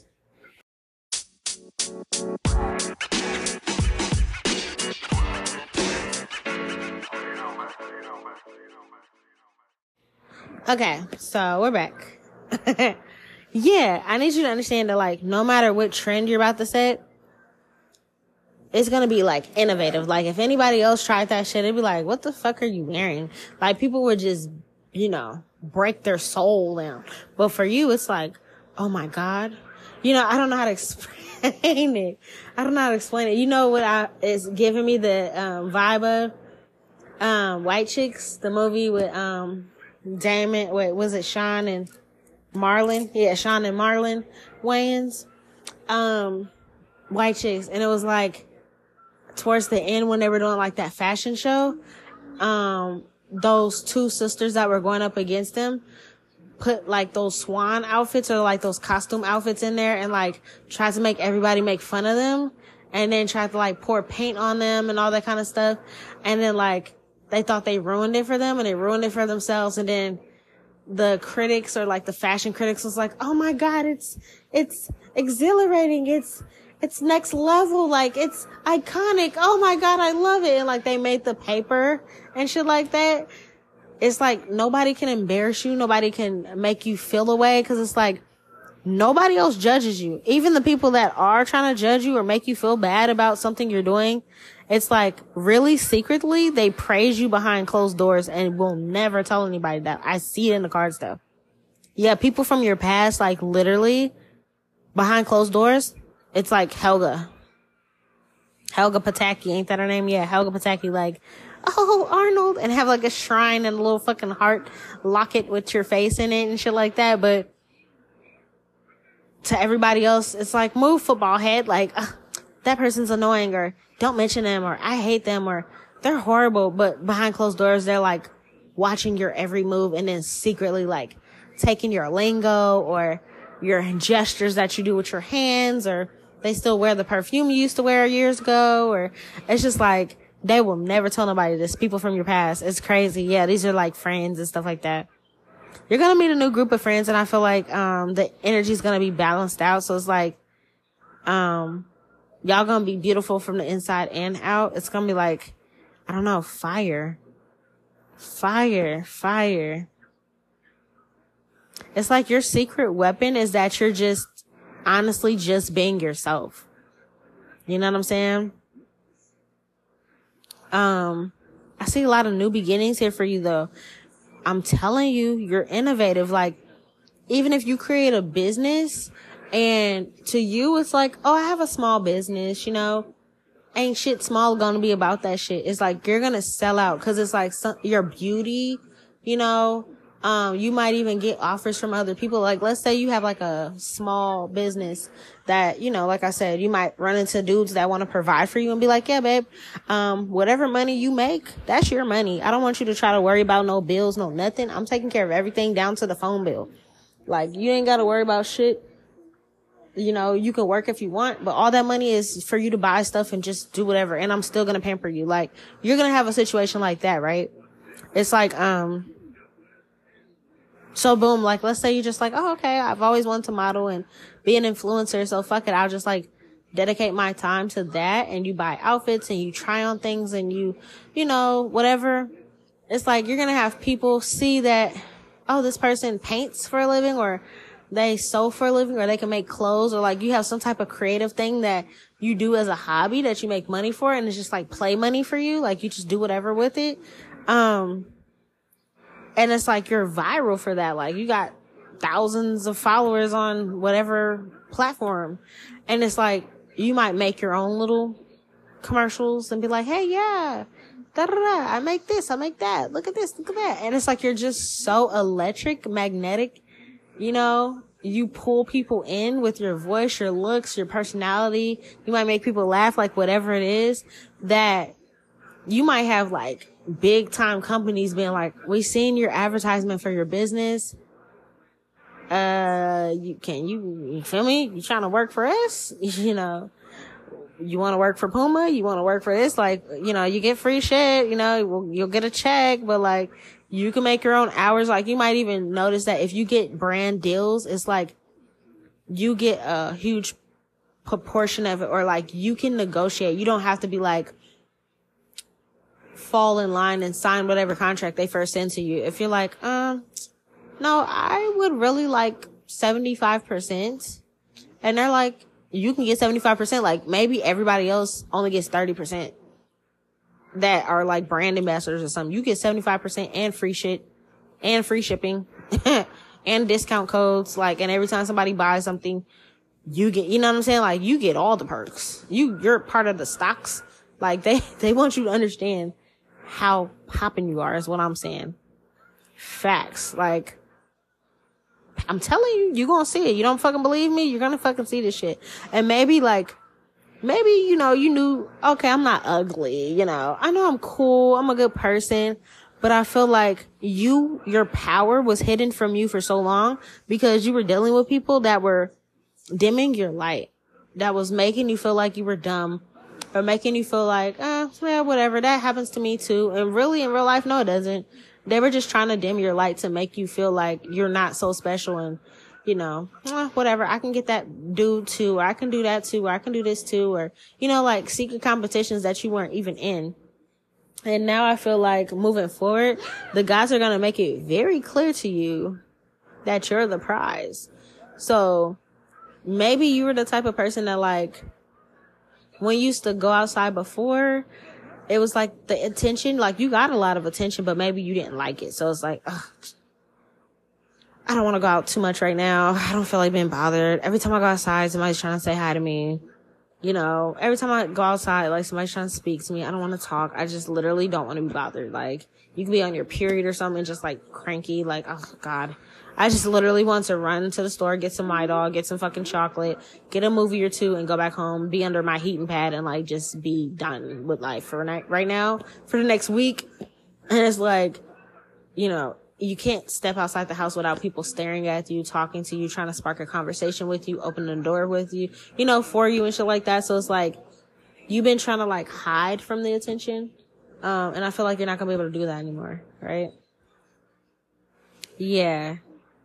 Okay, so we're back. Yeah, I need you to understand that, like, no matter what trend you're about to set, it's gonna be, like, innovative. Like, if anybody else tried that shit, it'd be like, what the fuck are you wearing? Like, people would just, break their soul down. But for you, it's like, oh my God. I don't know how to explain it. You know what it's giving me the, vibe of, White Chicks, the movie with, Damon, was it Sean and Marlon? Yeah, Sean and Marlon Wayans. White Chicks. And it was like, towards the end when they were doing like that fashion show, those two sisters that were going up against them put like those swan outfits or like those costume outfits in there and like tried to make everybody make fun of them, and then tried to like pour paint on them and all that kind of stuff. And then like they thought they ruined it for them, and they ruined it for themselves. And then the critics, or like the fashion critics, was like, oh my God, it's exhilarating. It's next level. Like, it's iconic. Oh my God, I love it. And like they made the paper and shit like that. It's like nobody can embarrass you. Nobody can make you feel away, because it's like nobody else judges you. Even the people that are trying to judge you or make you feel bad about something you're doing, it's like really secretly they praise you behind closed doors and will never tell anybody that. I see it in the cards though. Yeah, people from your past, like literally behind closed doors, it's like Helga Pataki, ain't that her name? Yeah, Helga Pataki, like, oh, Arnold, and have like a shrine and a little fucking heart locket with your face in it and shit like that. But to everybody else, it's like, move, football head, like, that person's annoying, or don't mention them, or I hate them, or they're horrible. But behind closed doors, they're like watching your every move, and then secretly like taking your lingo or your gestures that you do with your hands, or they still wear the perfume you used to wear years ago. Or it's just like, they will never tell nobody this. People from your past. It's crazy. Yeah, these are like friends and stuff like that. You're going to meet a new group of friends, and I feel like, the energy is going to be balanced out. So it's like, y'all going to be beautiful from the inside and out. It's going to be like, I don't know, fire. It's like your secret weapon is that you're just honestly just being yourself. You know what I'm saying? I see a lot of new beginnings here for you though. I'm telling you, you're innovative. Like, even if you create a business and to you it's like, oh, I have a small business, ain't shit small gonna be about that shit. It's like, you're gonna sell out, cause it's like your beauty, you might even get offers from other people. Like, let's say you have like a small business that, like I said, you might run into dudes that want to provide for you and be like, yeah, babe, whatever money you make, that's your money. I don't want you to try to worry about no bills, no nothing. I'm taking care of everything down to the phone bill. Like, you ain't got to worry about shit. You can work if you want, but all that money is for you to buy stuff and just do whatever. And I'm still going to pamper you. Like, you're going to have a situation like that, right? It's like, So boom, like, let's say you're just like, oh, okay, I've always wanted to model and be an influencer. So fuck it. I'll just like dedicate my time to that. And you buy outfits and you try on things and you know, whatever. It's like, you're going to have people see that, oh, this person paints for a living, or they sew for a living, or they can make clothes, or like you have some type of creative thing that you do as a hobby that you make money for. And it's just like play money for you. Like you just do whatever with it. And it's like you're viral for that. Like you got thousands of followers on whatever platform. And it's like you might make your own little commercials and be like, hey, yeah, da da da, I make this, I make that. Look at this, look at that. And it's like you're just so electric, magnetic, you know, you pull people in with your voice, your looks, your personality. You might make people laugh, like whatever it is, that you might have like big time companies being like, we seen your advertisement for your business. You feel me? You trying to work for us? You know, you want to work for Puma? You want to work for this? Like, you know, you get free shit, you know, you'll get a check, but like, you can make your own hours. Like, you might even notice that if you get brand deals, it's like, you get a huge proportion of it, or like, you can negotiate. You don't have to be like, fall in line and sign whatever contract they first send to you. If you're like, no, I would really like 75%. And they're like, you can get 75%. Like maybe everybody else only gets 30% that are like brand ambassadors or something. You get 75% and free shit and free shipping and discount codes. Like, and every time somebody buys something, you get, you know what I'm saying? Like you get all the perks. You're part of the stocks. Like they want you to understand how poppin' you are is what I'm saying. Facts. Like, I'm telling you, you're gonna see it. You don't fucking believe me? You're gonna fucking see this shit. And maybe, you know, you knew, okay, I'm not ugly, you know. I know I'm cool, I'm a good person, but I feel like your power was hidden from you for so long because you were dealing with people that were dimming your light, that was making you feel like you were dumb, or making you feel like, well, whatever, that happens to me too. And really, in real life, no, it doesn't. They were just trying to dim your light to make you feel like you're not so special and, you know, whatever, I can get that dude too, or I can do that too, or I can do this too, or, you know, like secret competitions that you weren't even in. And now I feel like moving forward, the guys are going to make it very clear to you that you're the prize. So maybe you were the type of person that like, when you used to go outside before, it was like the attention, like you got a lot of attention, but maybe you didn't like it. So it's like, ugh, I don't want to go out too much right now. I don't feel like being bothered. Every time I go outside, somebody's trying to say hi to me. You know, every time I go outside, like somebody's trying to speak to me. I don't want to talk. I just literally don't want to be bothered. Like you could be on your period or something, just like cranky, like, oh God. I just literally want to run to the store, get some My Dog, get some fucking chocolate, get a movie or two and go back home, be under my heating pad and like just be done with life for right now, for the next week. And it's like, you know, you can't step outside the house without people staring at you, talking to you, trying to spark a conversation with you, open the door with you, you know, for you and shit like that. So it's like, you've been trying to like hide from the attention. And I feel like you're not gonna be able to do that anymore, right? Yeah.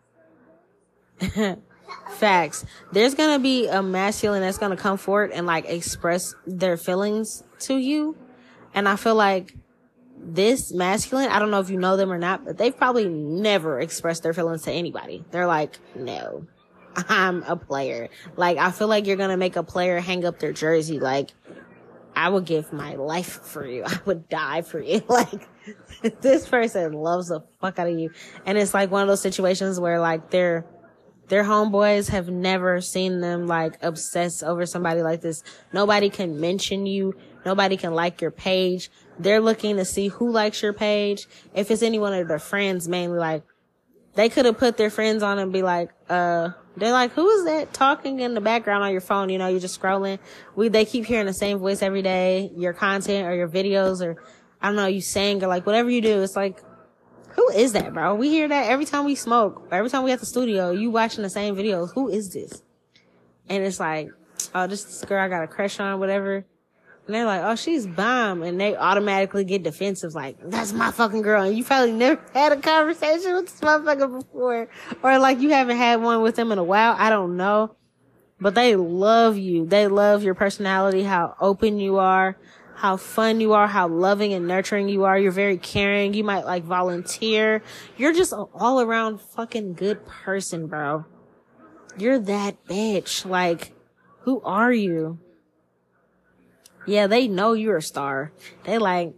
Facts. There's gonna be a masculine that's gonna come forward and like express their feelings to you. And I feel like this masculine, I don't know if you know them or not, but they've probably never expressed their feelings to anybody. They're like, no, I'm a player. Like, I feel like you're gonna make a player hang up their jersey. Like, I would give my life for you. I would die for you. Like, this person loves the fuck out of you. And it's like one of those situations where like their homeboys have never seen them like obsess over somebody like this. Nobody can mention you. Nobody can like your page. They're looking to see who likes your page. If it's any one of their friends, mainly, like, they could have put their friends on and be like, they're like, who is that talking in the background on your phone? You know, you're just scrolling. They keep hearing the same voice every day, your content or your videos, or I don't know, you sing or like whatever you do. It's like, who is that, bro? We hear that every time we smoke, every time we at the studio, you watching the same videos. Who is this? And it's like, oh, this girl I got a crush on, whatever. And they're like, oh, she's bomb. And they automatically get defensive, like, that's my fucking girl. And you probably never had a conversation with this motherfucker before. Or like you haven't had one with them in a while. I don't know. But they love you. They love your personality, how open you are, how fun you are, how loving and nurturing you are. You're very caring. You might like volunteer. You're just an all around fucking good person, bro. You're that bitch. Like, who are you? Yeah, they know you're a star. They like,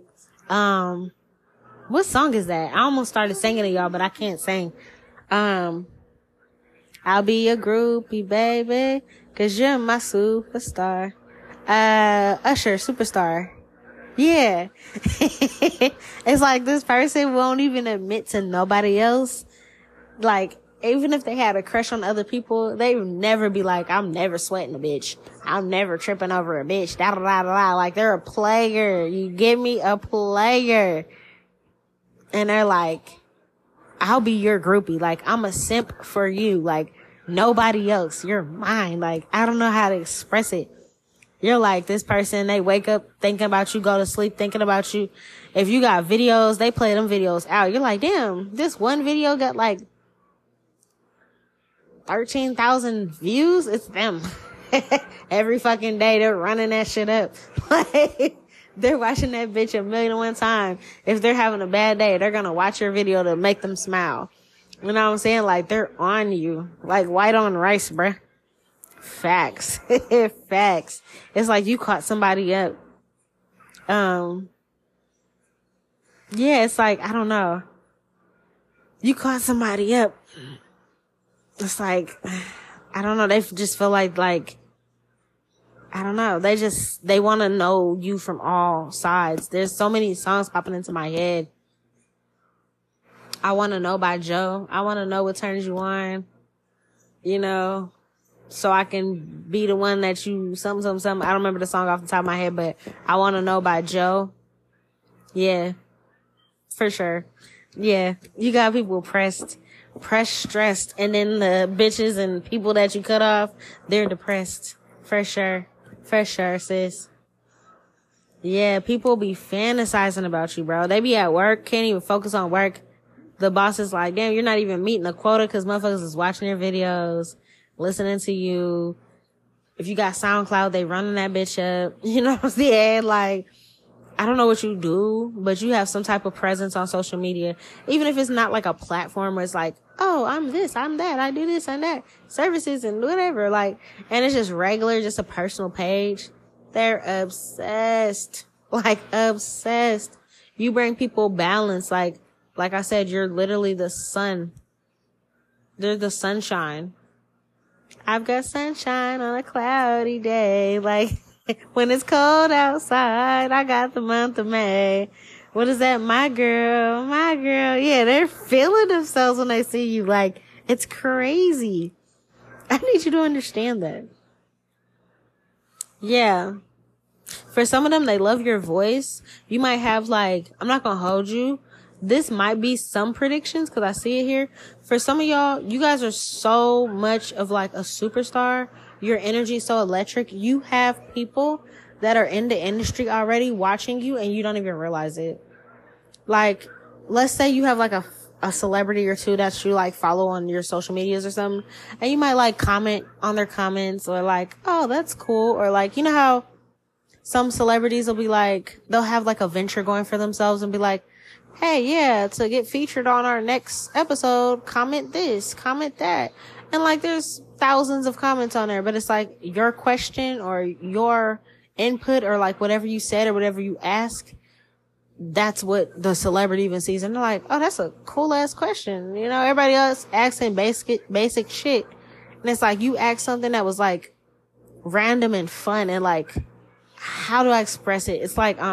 what song is that? I almost started singing to y'all, but I can't sing. I'll be a groupie, baby, 'cause you're my superstar. Usher, Superstar. Yeah. It's like this person won't even admit to nobody else. Like, even if they had a crush on other people, they would never be like, I'm never sweating a bitch. I'm never tripping over a bitch. Da da da da. Like, they're a player. You give me a player. And they're like, I'll be your groupie. Like, I'm a simp for you. Like, nobody else. You're mine. Like, I don't know how to express it. You're like this person. They wake up thinking about you, go to sleep thinking about you. If you got videos, they play them videos out. You're like, damn, this one video got like 13,000 views. It's them. Every fucking day they're running that shit up. Like, they're watching that bitch 1,000,001 times. If they're having a bad day, they're gonna watch your video to make them smile. You know what I'm saying? Like, they're on you. Like white on rice, bruh. Facts. Facts. It's like you caught somebody up. Yeah, it's like, I don't know. You caught somebody up. It's like, I don't know. They just feel like, I don't know. They want to know you from all sides. There's so many songs popping into my head. I Want to Know by Joe. I want to know what turns you on, you know, so I can be the one that you, something. I don't remember the song off the top of my head, but I Want to Know by Joe. Yeah, for sure. Yeah, you got people pressed, stressed, and then the bitches and people that you cut off, they're depressed. For sure, sis. Yeah, people be fantasizing about you, bro. They be at work, can't even focus on work. The boss is like, damn, you're not even meeting the quota because motherfuckers is watching your videos, listening to you. If you got SoundCloud, they running that bitch up. You know what I'm saying? Like, I don't know what you do, but you have some type of presence on social media. Even if it's not like a platform where it's like, oh, I'm this, I'm that, I do this and that, services and whatever. Like, and it's just regular, just a personal page. They're obsessed. Like, obsessed. You bring people balance. Like I said, you're literally the sun. They're the sunshine. I've got sunshine on a cloudy day. Like, when it's cold outside, I got the month of May. What is that? My girl. Yeah, they're feeling themselves when they see you. Like, it's crazy. I need you to understand that. Yeah. For some of them, they love your voice. You might have like, I'm not gonna hold you. This might be some predictions because I see it here. For some of y'all, you guys are so much of like a superstar. Your energy is so electric. You have people that are in the industry already watching you and you don't even realize it. Like, let's say you have like a celebrity or two that you like follow on your social medias or something. And you might like comment on their comments or like, oh, that's cool. Or like, you know how some celebrities will be like, they'll have like a venture going for themselves and be like, hey, yeah, to get featured on our next episode, comment this, comment that. And like, there's thousands of comments on there, but it's like your question or your input or like whatever you said or whatever you ask. That's what the celebrity even sees. And they're like, oh, that's a cool ass question. You know, everybody else asking basic shit. And it's like, you ask something that was like random and fun and like, how do I express it? It's like,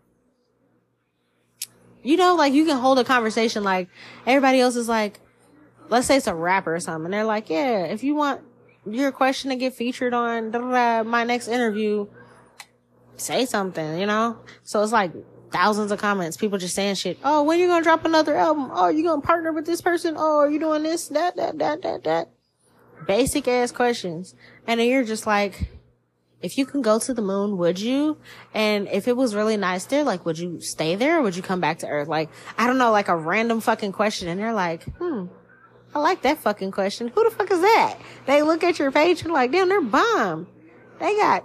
you know, like you can hold a conversation like everybody else is like, let's say it's a rapper or something. And they're like, yeah, if you want your question to get featured on my next interview, say something, you know? So it's like thousands of comments, people just saying shit. Oh, when you gonna drop another album? Oh, you gonna partner with this person? Oh, are you doing this, that? Basic ass questions. And then you're just like, if you can go to the moon, would you? And if it was really nice there, like, would you stay there or would you come back to Earth? Like, I don't know, like a random fucking question. And they're like, I like that fucking question. Who the fuck is that? They look at your page and like, damn, they're bomb. They got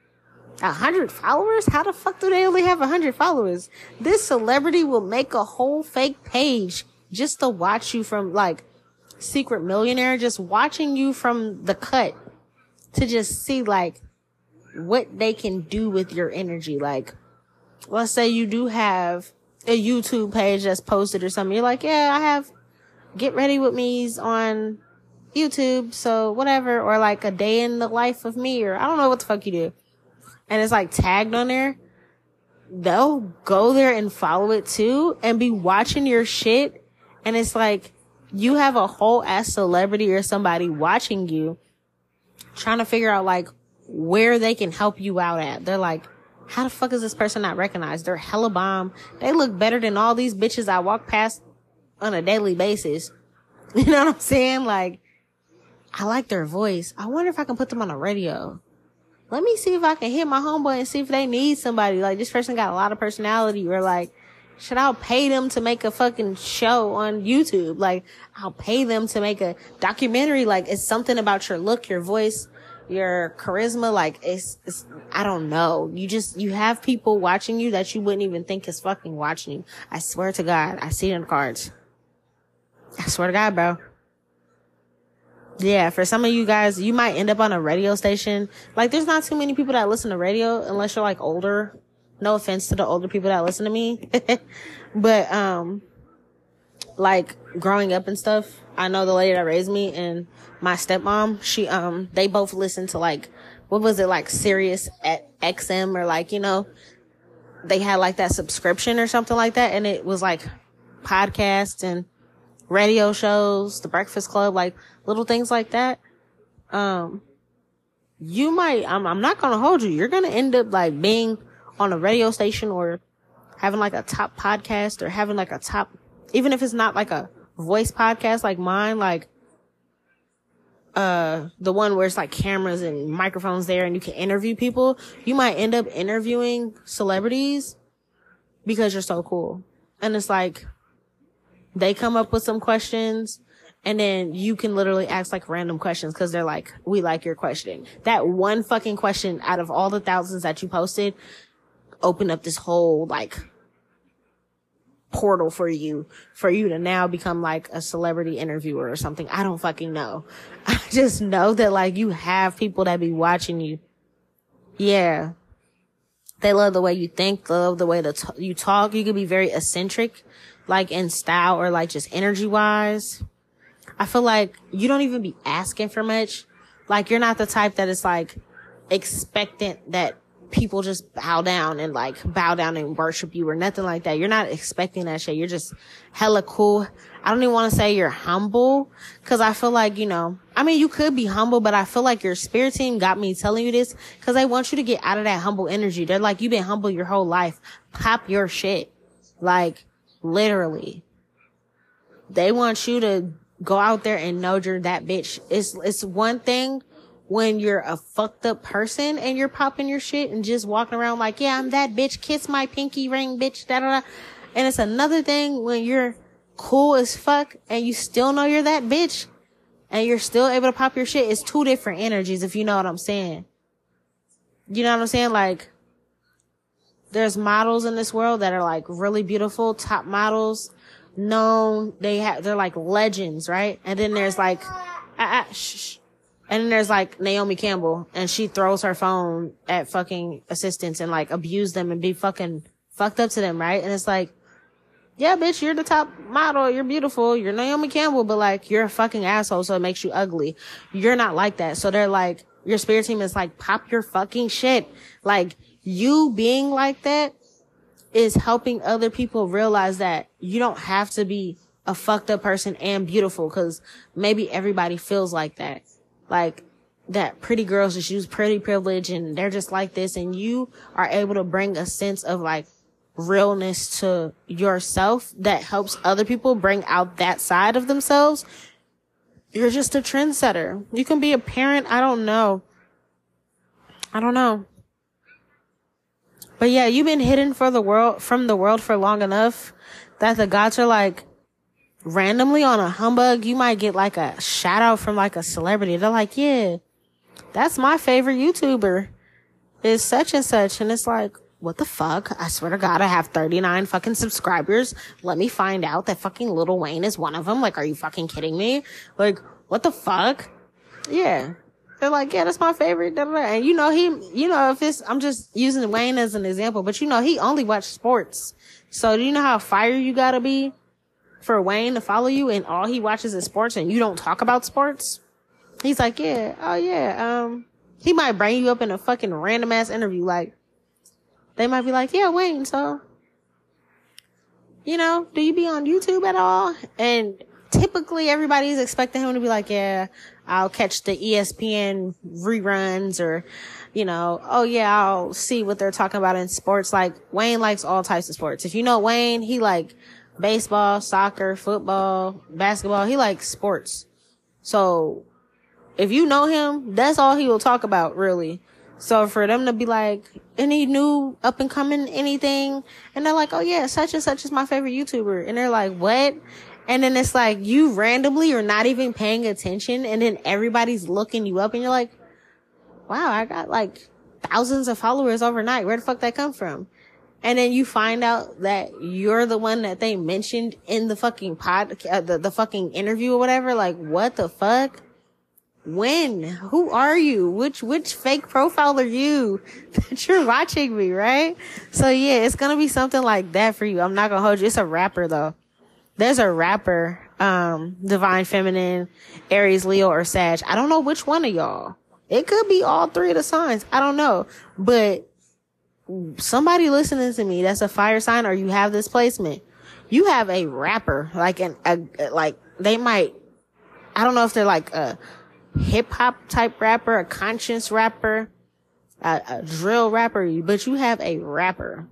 100 followers? How the fuck do they only have 100 followers? This celebrity will make a whole fake page just to watch you from, like, Secret Millionaire, just watching you from the cut to just see, like, what they can do with your energy. Like, let's say you do have a YouTube page that's posted or something. You're like, yeah, I have Get Ready With Me's on YouTube, so whatever. Or like a day in the life of me, or I don't know what the fuck you do. And it's like tagged on there. They'll go there and follow it too and be watching your shit. And it's like, you have a whole ass celebrity or somebody watching you, trying to figure out like where they can help you out at. They're like, how the fuck is this person not recognized? They're hella bomb. They look better than all these bitches I walk past on a daily basis. You know what I'm saying? Like, I like their voice. I wonder if I can put them on the radio. Let me see if I can hit my homeboy and see if they need somebody. Like, this person got a lot of personality, or like, should I pay them to make a fucking show on YouTube? Like, I'll pay them to make a documentary. Like, it's something about your look, your voice, your charisma. Like, it's, I don't know. You have people watching you that you wouldn't even think is fucking watching you. I swear to God, I see it in the cards. I swear to God, bro. Yeah, for some of you guys, you might end up on a radio station. Like, there's not too many people that listen to radio unless you're like older. No offense to the older people that listen to me. But, like, growing up and stuff, I know the lady that raised me and my stepmom, she, they both listened to, like, what was it, like, Sirius XM, or like, you know, they had like that subscription or something like that. And it was like podcasts and radio shows, The Breakfast Club, like little things like that. You might, I'm not going to hold you. You're going to end up like being on a radio station, or having like a top podcast, or having like a top, even if it's not like a voice podcast like mine, like, the one where it's like cameras and microphones there and you can interview people. You might end up interviewing celebrities because you're so cool. And it's like, they come up with some questions and then you can literally ask like random questions because they're like, we like your question. That one fucking question out of all the thousands that you posted opened up this whole like portal for you to now become like a celebrity interviewer or something. I don't fucking know. I just know that like you have people that be watching you. Yeah. They love the way you think. They love the way that you talk. You can be very eccentric, like in style or like just energy wise. I feel like you don't even be asking for much. Like, you're not the type that is like expectant that people just bow down and worship you or nothing like that. You're not expecting that shit. You're just hella cool. I don't even want to say you're humble, because I feel like, you know, I mean, you could be humble, but I feel like your spirit team got me telling you this because they want you to get out of that humble energy. They're like, you've been humble your whole life. Pop your shit. Like, literally. They want you to go out there and know you're that bitch. It's one thing when you're a fucked up person and you're popping your shit and just walking around like, yeah, I'm that bitch. Kiss my pinky ring, bitch. Da da da. And it's another thing when you're cool as fuck and you still know you're that bitch and you're still able to pop your shit. It's two different energies, if you know what I'm saying. You know what I'm saying? Like, there's models in this world that are like really beautiful, top models, known. They're like legends, right? And then there's like, shh. And then there's like Naomi Campbell, and she throws her phone at fucking assistants and like abuse them and be fucking fucked up to them, right? And it's like, yeah, bitch, you're the top model. You're beautiful. You're Naomi Campbell, but like, you're a fucking asshole, so it makes you ugly. You're not like that. So they're like, your spirit team is like, pop your fucking shit. Like, you being like that is helping other people realize that you don't have to be a fucked up person and beautiful, because maybe everybody feels like that. Like, that pretty girls just use pretty privilege and they're just like this, and you are able to bring a sense of like realness to yourself that helps other people bring out that side of themselves. You're just a trendsetter. You can be a parent. I don't know I don't know. But yeah, you've been hidden from the world for long enough that the gods are like, randomly on a humbug, you might get like a shout out from like a celebrity. They're like, yeah, that's my favorite YouTuber is such and such. And it's like, what the fuck? I swear to God, I have 39 fucking subscribers. Let me find out that fucking Lil Wayne is one of them. Like, are you fucking kidding me? Like, what the fuck? Yeah. They're like, yeah, that's my favorite. And I'm just using Wayne as an example, but he only watched sports. So do you know how fire you gotta be for Wayne to follow you and all he watches is sports and you don't talk about sports? He's like, yeah, oh yeah, he might bring you up in a fucking random ass interview. Like, they might be like, yeah, Wayne, so, do you be on YouTube at all? And typically everybody's expecting him to be like, yeah, I'll catch the ESPN reruns or, oh yeah, I'll see what they're talking about in sports. Like, Wayne likes all types of sports. If you know Wayne, he like baseball, soccer, football, basketball. He likes sports. So if you know him, that's all he will talk about, really. So for them to be like, any new up and coming anything, and they're like, oh yeah, such and such is my favorite YouTuber. And they're like, what? And then it's like, you randomly are not even paying attention. And then everybody's looking you up and you're like, wow, I got like thousands of followers overnight. Where the fuck that come from? And then you find out that you're the one that they mentioned in the fucking the fucking interview or whatever. Like, what the fuck? When? Who are you? Which fake profile are you that you're watching me, right? So yeah, it's gonna be something like that for you. I'm not gonna hold you. It's a rapper though. There's a rapper, Divine Feminine, Aries, Leo, or Sag. I don't know which one of y'all. It could be all three of the signs. I don't know. But somebody listening to me that's a fire sign or you have this placement, you have a rapper, like they might, I don't know if they're like a hip hop type rapper, a conscious rapper, a drill rapper, but you have a rapper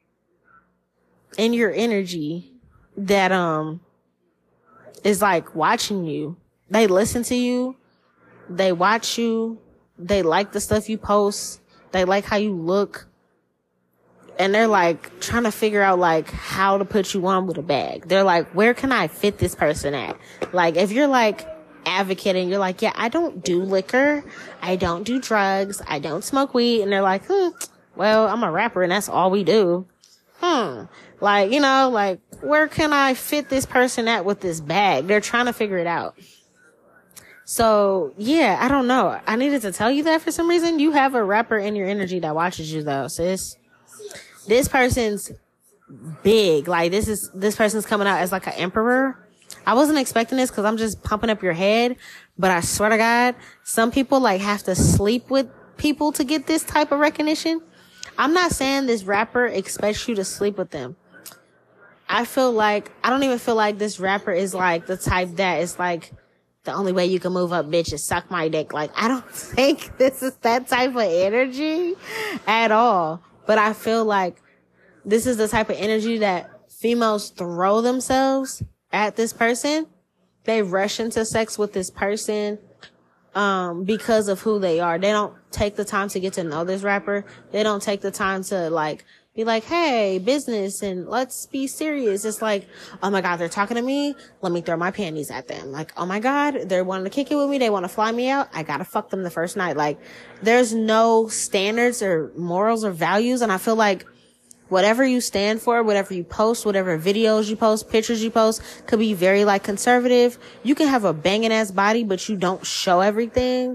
in your energy that is like watching you. They listen to you, they watch you, they like the stuff you post, they like how you look, and they're like trying to figure out like how to put you on with a bag. They're like, where can I fit this person at? Like, if you're like advocating, you're like, yeah, I don't do liquor, I don't do drugs, I don't smoke weed, and they're like, well, I'm a rapper and that's all we do. Like, like, where can I fit this person at with this bag? They're trying to figure it out. So, yeah, I don't know. I needed to tell you that for some reason. You have a rapper in your energy that watches you, though, sis. This person's big. Like, this person's coming out as like an emperor. I wasn't expecting this because I'm just pumping up your head. But I swear to God, some people, like, have to sleep with people to get this type of recognition. I'm not saying this rapper expects you to sleep with them. I don't even feel like this rapper is like the type that is like, the only way you can move up, bitch, is suck my dick. Like, I don't think this is that type of energy at all. But I feel like this is the type of energy that females throw themselves at this person. They rush into sex with this person because of who they are. They don't take the time to get to know this rapper. They don't take the time to like be like, hey, business, and let's be serious. It's like, oh my God, they're talking to me. Let me throw my panties at them. Like, oh my God, they're wanting to kick it with me. They want to fly me out. I gotta fuck them the first night. Like, there's no standards or morals or values. And I feel like whatever you stand for, whatever you post, whatever videos you post, pictures you post, could be very like conservative. You can have a banging ass body, but you don't show everything.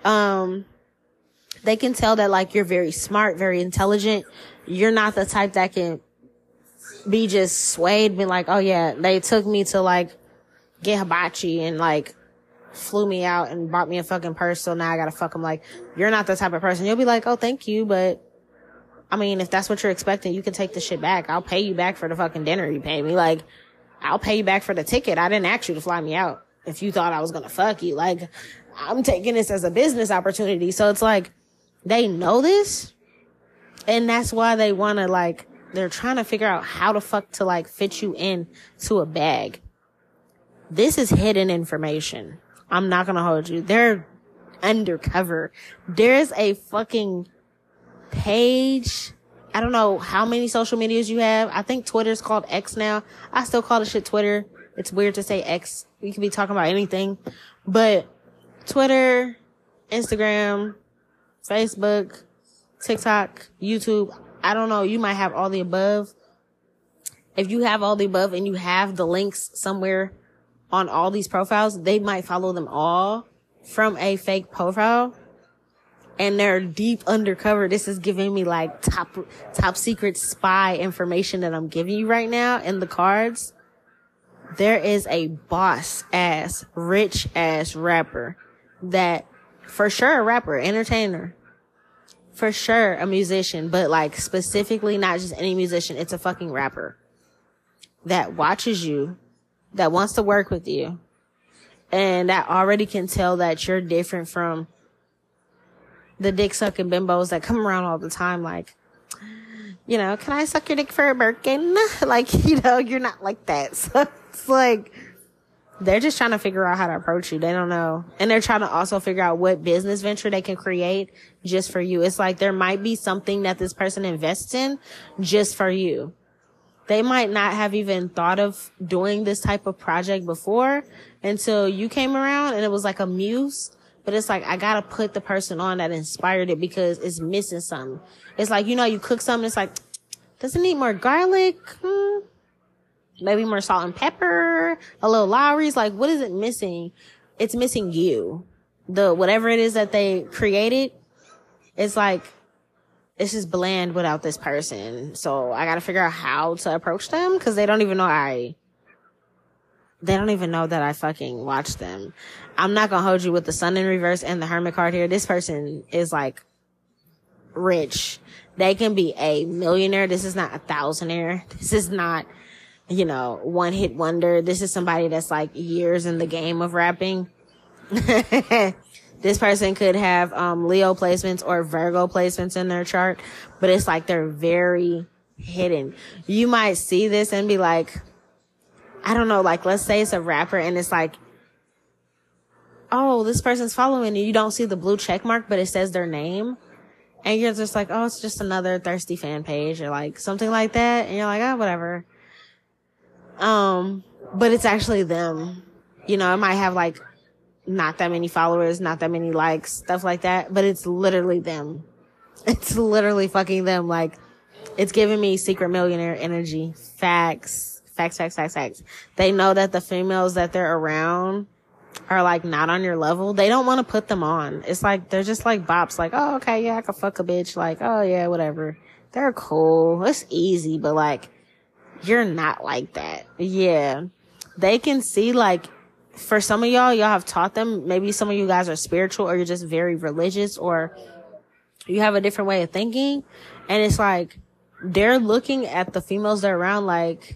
They can tell that like you're very smart, very intelligent. You're not the type that can be just swayed, be like, oh yeah, they took me to like get hibachi and like flew me out and bought me a fucking purse, so now I gotta fuck them. Like, you're not the type of person. You'll be like, oh, thank you, but I mean, if that's what you're expecting, you can take the shit back. I'll pay you back for the fucking dinner you paid me. Like, I'll pay you back for the ticket. I didn't ask you to fly me out if you thought I was gonna fuck you. Like, I'm taking this as a business opportunity. So it's like, they know this. And that's why they want to, like, they're trying to figure out how the fuck to, like, fit you in to a bag. This is hidden information. I'm not going to hold you. They're undercover. There's a fucking page. I don't know how many social medias you have. I think Twitter's called X now. I still call the shit Twitter. It's weird to say X. We could be talking about anything. But Twitter, Instagram, Facebook, TikTok, YouTube. I don't know. You might have all the above. If you have all the above and you have the links somewhere on all these profiles, they might follow them all from a fake profile. And they're deep undercover. This is giving me like top secret spy information that I'm giving you right now in the cards. There is a boss ass, rich ass rapper that for sure a rapper, entertainer, for sure a musician, but like specifically not just any musician. It's a fucking rapper that watches you, that wants to work with you, and that already can tell that you're different from the dick sucking bimbos that come around all the time. Like, you know, can I suck your dick for a Birkin? Like, you know, you're not like that. So it's like, they're just trying to figure out how to approach you. They don't know. And they're trying to also figure out what business venture they can create just for you. It's like there might be something that this person invests in just for you. They might not have even thought of doing this type of project before until you came around and it was like a muse. But it's like, I gotta put the person on that inspired it because it's missing something. It's like, you know, you cook something, it's like, does it need more garlic? Maybe more salt and pepper, a little Lowry's. Like, what is it missing? It's missing you. Whatever it is that they created, it's like, it's just bland without this person. So I gotta figure out how to approach them because they don't even know that I fucking watch them. I'm not gonna hold you with the Sun in reverse and the Hermit card here. This person is like rich. They can be a millionaire. This is not a thousandaire. This is not, you know, one hit wonder. This is somebody that's like years in the game of rapping. This person could have Leo placements or Virgo placements in their chart, but it's like they're very hidden. You might see this and be like, I don't know, like, let's say it's a rapper and it's like, oh, this person's following you. You don't see the blue check mark, but it says their name. And you're just like, oh, it's just another thirsty fan page or like something like that. And you're like, oh, whatever. But it's actually them. You know, it might have like not that many followers, not that many likes, stuff like that. But it's literally them. It's literally fucking them. Like, it's giving me secret millionaire energy. Facts. They know that the females that they're around are like not on your level. They don't want to put them on. It's like, they're just like bops. Like, oh, okay, yeah, I can fuck a bitch. Like, oh yeah, whatever. They're cool. It's easy, but like, you're not like that. Yeah. They can see like, for some of y'all have taught them, maybe some of you guys are spiritual or you're just very religious or you have a different way of thinking. And it's like, they're looking at the females they're around like,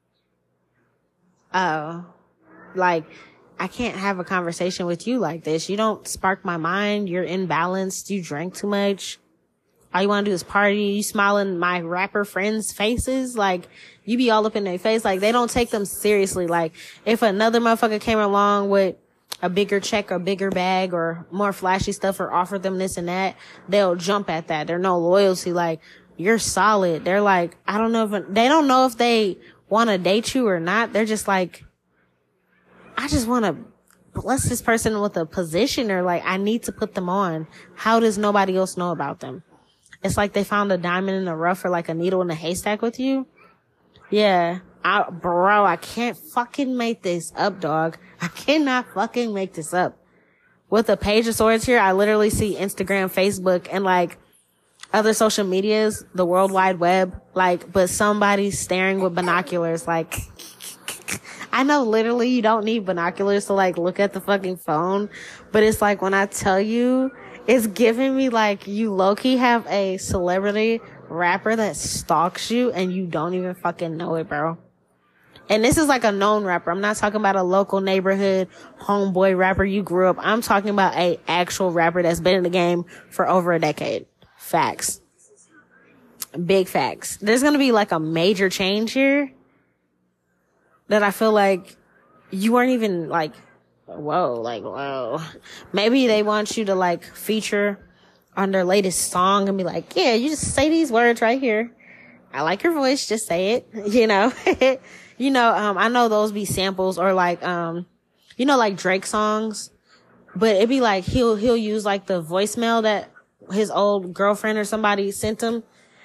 oh, like, I can't have a conversation with you like this. You don't spark my mind. You're imbalanced. You drank too much. All you want to do is party. You smile in my rapper friends' faces. Like, you be all up in their face. Like, they don't take them seriously. Like, if another motherfucker came along with a bigger check or bigger bag or more flashy stuff or offered them this and that, they'll jump at that. There's no loyalty. Like, you're solid. They're like, they don't know if they want to date you or not. They're just like, I just want to bless this person with a position or like, I need to put them on. How does nobody else know about them? It's like they found a diamond in the rough or like a needle in a haystack with you. Yeah. Bro, I can't fucking make this up, dog. I cannot fucking make this up. With the Page of Swords here, I literally see Instagram, Facebook, and like other social medias, the World Wide Web, like, but somebody's staring with binoculars, like, I know literally you don't need binoculars to like look at the fucking phone, but it's like when I tell you, it's giving me like you low-key have a celebrity rapper that stalks you and you don't even fucking know it, bro. And this is like a known rapper. I'm not talking about a local neighborhood homeboy rapper you grew up. I'm talking about a actual rapper that's been in the game for over a decade. Facts. Big facts. There's gonna be like a major change here that I feel like you weren't even like whoa, like, whoa. Maybe they want you to like feature on their latest song and be like, yeah, you just say these words right here. I like your voice. Just say it, you know. I know those be samples or like, like Drake songs, but it'd be like, he'll use like the voicemail that his old girlfriend or somebody sent him.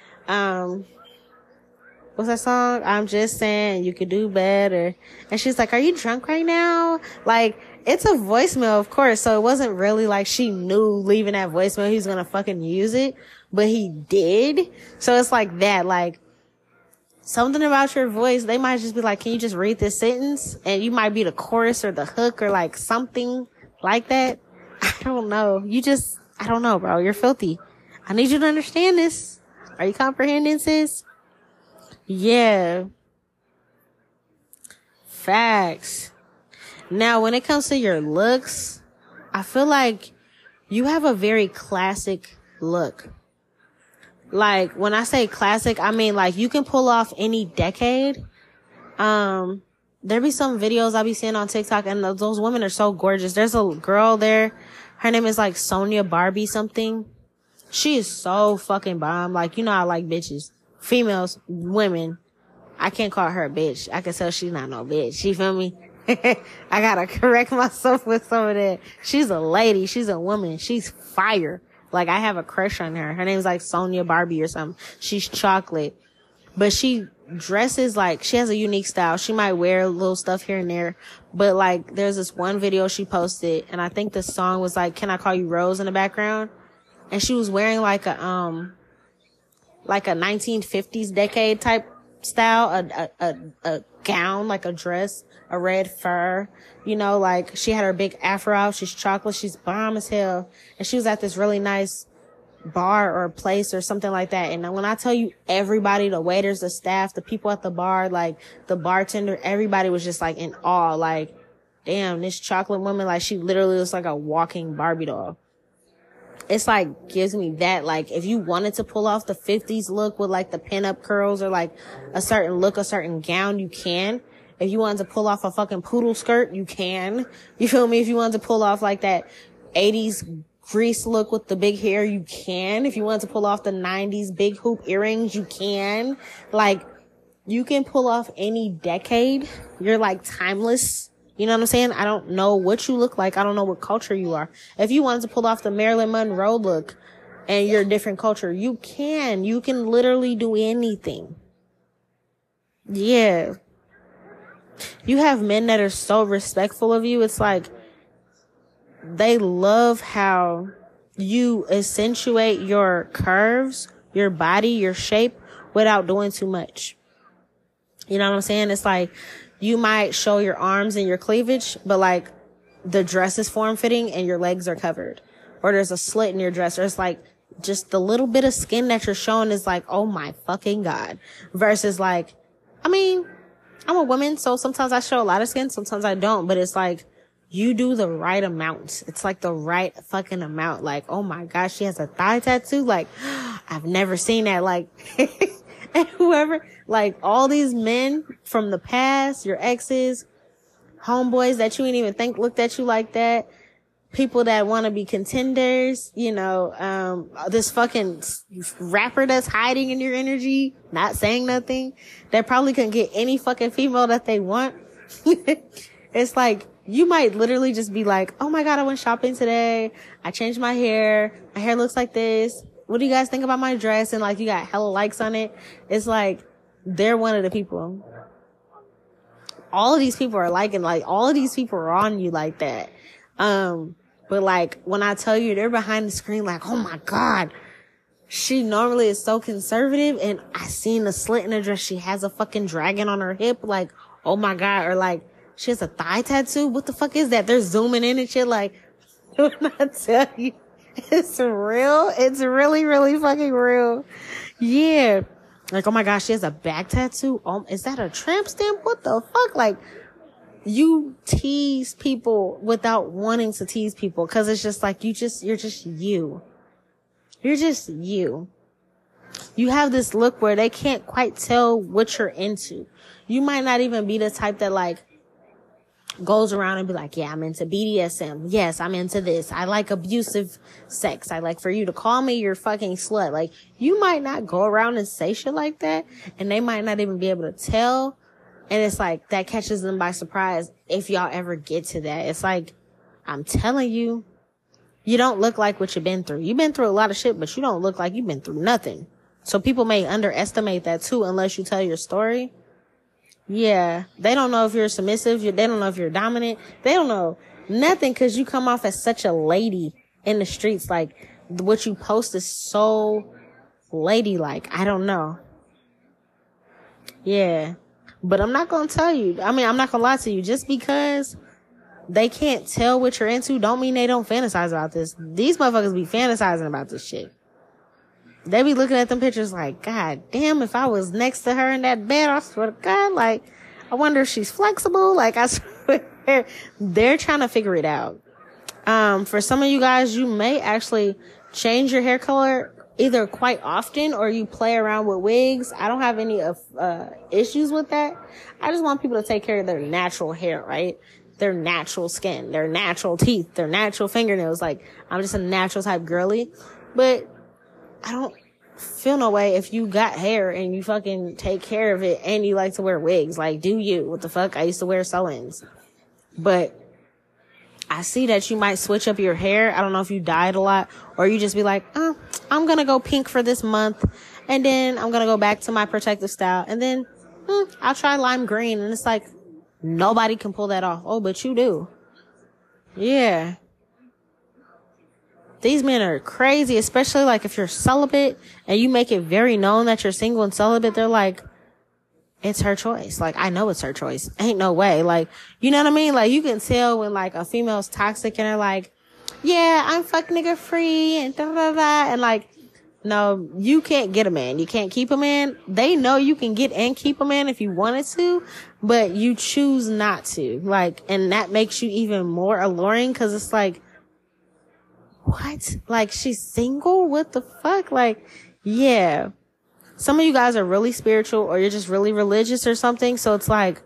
What's that song? I'm just saying you could do better. And she's like, are you drunk right now? Like, it's a voicemail, of course. So it wasn't really like she knew leaving that voicemail he was gonna fucking use it, but he did. So it's like that, like, something about your voice, they might just be like, can you just read this sentence? And you might be the chorus or the hook or like something like that. I don't know. I don't know, bro. You're filthy. I need you to understand this. Are you comprehending, sis? Yeah. Facts. Now, when it comes to your looks, I feel like you have a very classic look. Like, when I say classic, I mean, like, you can pull off any decade. There be some videos I be seeing on TikTok, and those women are so gorgeous. There's a girl there. Her name is, like, Sonia Barbie something. She is so fucking bomb. Like, I like bitches. Females, women. I can't call her a bitch. I can tell she's not no bitch. You feel me? I gotta correct myself with some of that. She's a lady. She's a woman. She's fire. Like, I have a crush on her. Her name's like Sonia Barbie or something. She's chocolate. But she dresses like, she has a unique style. She might wear little stuff here and there. But like, there's this one video she posted, and I think the song was like, Can I Call You Rose in the background? And she was wearing like a 1950s decade type style, a gown, like a dress, a red fur, like she had her big afro out. She's chocolate. She's bomb as hell. And she was at this really nice bar or place or something like that. And when I tell you, everybody, the waiters, the staff, the people at the bar, like the bartender, everybody was just like in awe. Like, damn, this chocolate woman, like she literally looks like a walking Barbie doll. It's like, gives me that, like, if you wanted to pull off the 50s look with like the pinup curls or like a certain look, a certain gown, you can. If you wanted to pull off a fucking poodle skirt, you can. You feel me? If you wanted to pull off like that 80s Grease look with the big hair, you can. If you wanted to pull off the 90s big hoop earrings, you can. Like, you can pull off any decade. You're like timeless. You know what I'm saying? I don't know what you look like. I don't know what culture you are. If you wanted to pull off the Marilyn Monroe look and you're a different culture, you can. You can literally do anything. Yeah. You have men that are so respectful of you. It's like, they love how you accentuate your curves, your body, your shape without doing too much. You know what I'm saying? It's like, you might show your arms and your cleavage, but like the dress is form fitting and your legs are covered, or there's a slit in your dress, or it's like just the little bit of skin that you're showing is like, oh my fucking God, versus like, I mean, I'm a woman, so sometimes I show a lot of skin, sometimes I don't, but it's like, you do the right amount. It's like the right fucking amount. Like, oh my gosh, she has a thigh tattoo. Like, I've never seen that. Like, and whoever, like all these men from the past, your exes, homeboys that you didn't even think looked at you like that, people that want to be contenders, this fucking rapper that's hiding in your energy, not saying nothing, that probably can get any fucking female that they want. It's like, you might literally just be like, oh my God, I went shopping today. I changed my hair. My hair looks like this. What do you guys think about my dress? And like, you got hella likes on it. It's like, they're one of the people. All of these people are liking, like, all of these people are on you like that. But like, when I tell you they're behind the screen, like, oh my God, she normally is so conservative. And I seen the slit in her dress. She has a fucking dragon on her hip. Like, oh my God. Or like, she has a thigh tattoo. What the fuck is that? They're zooming in and shit. Like, when I tell you, it's real. It's really, really fucking real. Yeah. Like, oh my gosh, she has a back tattoo. Is that a tramp stamp? What the fuck? Like, you tease people without wanting to tease people. Cause it's just like, you're just you. You're just you. You have this look where they can't quite tell what you're into. You might not even be the type that like, goes around and be like, yeah, I'm into BDSM. Yes, I'm into this. I like abusive sex. I like for you to call me your fucking slut. Like, you might not go around and say shit like that, and they might not even be able to tell. And it's like, that catches them by surprise if y'all ever get to that. It's like, I'm telling you, you don't look like what you've been through. You've been through a lot of shit, but you don't look like you've been through nothing. So people may underestimate that too, unless you tell your story. Yeah, they don't know if you're submissive. They don't know if you're dominant. They don't know nothing because you come off as such a lady in the streets. Like, what you post is so ladylike. I don't know. Yeah, but I'm not going to tell you. I mean, I'm not going to lie to you. Just because they can't tell what you're into don't mean they don't fantasize about this. These motherfuckers be fantasizing about this shit. They be looking at them pictures like, God damn, if I was next to her in that bed, I swear to God, like, I wonder if she's flexible. Like, I swear, they're trying to figure it out. For some of you guys, you may actually change your hair color either quite often or you play around with wigs. I don't have any issues with that. I just want people to take care of their natural hair, right? Their natural skin, their natural teeth, their natural fingernails. Like, I'm just a natural type girly. But I don't feel no way if you got hair and you fucking take care of it and you like to wear wigs. Like, do you? What the fuck? I used to wear sew-ins. But I see that you might switch up your hair. I don't know if you dyed a lot or you just be like, oh, I'm going to go pink for this month. And then I'm going to go back to my protective style. And then I'll try lime green. And it's like, nobody can pull that off. Oh, but you do. Yeah. These men are crazy, especially like if you're celibate and you make it very known that you're single and celibate. They're like, it's her choice. Like, I know it's her choice. Ain't no way. Like, you know what I mean? Like, you can tell when like a female's toxic and they're like, yeah, I'm fuck nigga free and da da da. And like, no, you can't get a man. You can't keep a man. They know you can get and keep a man if you wanted to, but you choose not to. Like, and that makes you even more alluring because it's like, what? Like, she's single? What the fuck? Like, yeah. Some of you guys are really spiritual or you're just really religious or something. So it's like,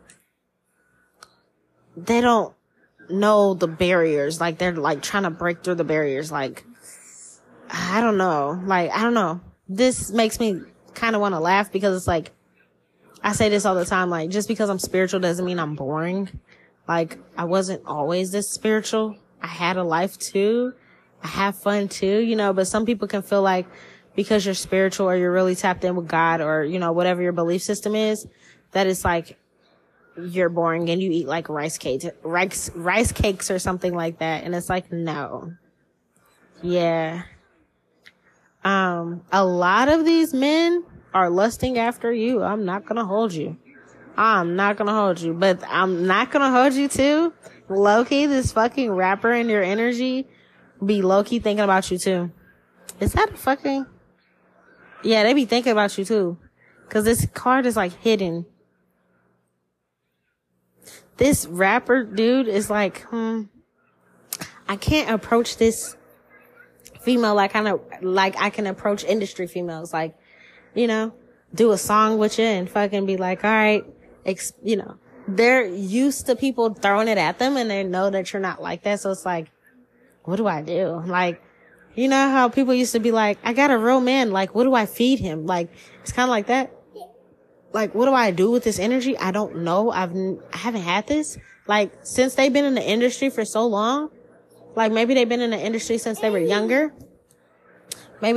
they don't know the barriers. Like, they're like trying to break through the barriers. Like, I don't know. Like, I don't know. This makes me kind of want to laugh because it's like, I say this all the time. Like, just because I'm spiritual doesn't mean I'm boring. Like, I wasn't always this spiritual. I had a life too. I have fun too, you know, but some people can feel like because you're spiritual or you're really tapped in with God or, you know, whatever your belief system is, that it's like you're boring and you eat like rice cakes or something like that. And it's like, no. Yeah. A lot of these men are lusting after you. I'm not going to hold you. But I'm not going to hold you too. Low-key, this fucking rapper in your energy be low-key thinking about you too. Is that a fucking... Yeah, they be thinking about you too. Cause this card is like hidden. This rapper dude is like, I can't approach this female like I can approach industry females. Like, you know, do a song with you and fucking be like, all right, you know, they're used to people throwing it at them and they know that you're not like that. So it's like, what do I do? Like, you know how people used to be like, I got a real man. Like, what do I feed him? Like, it's kind of like that. Like, what do I do with this energy? I don't know. I haven't had this. Like, since they've been in the industry for so long, like maybe they've been in the industry since they were younger. And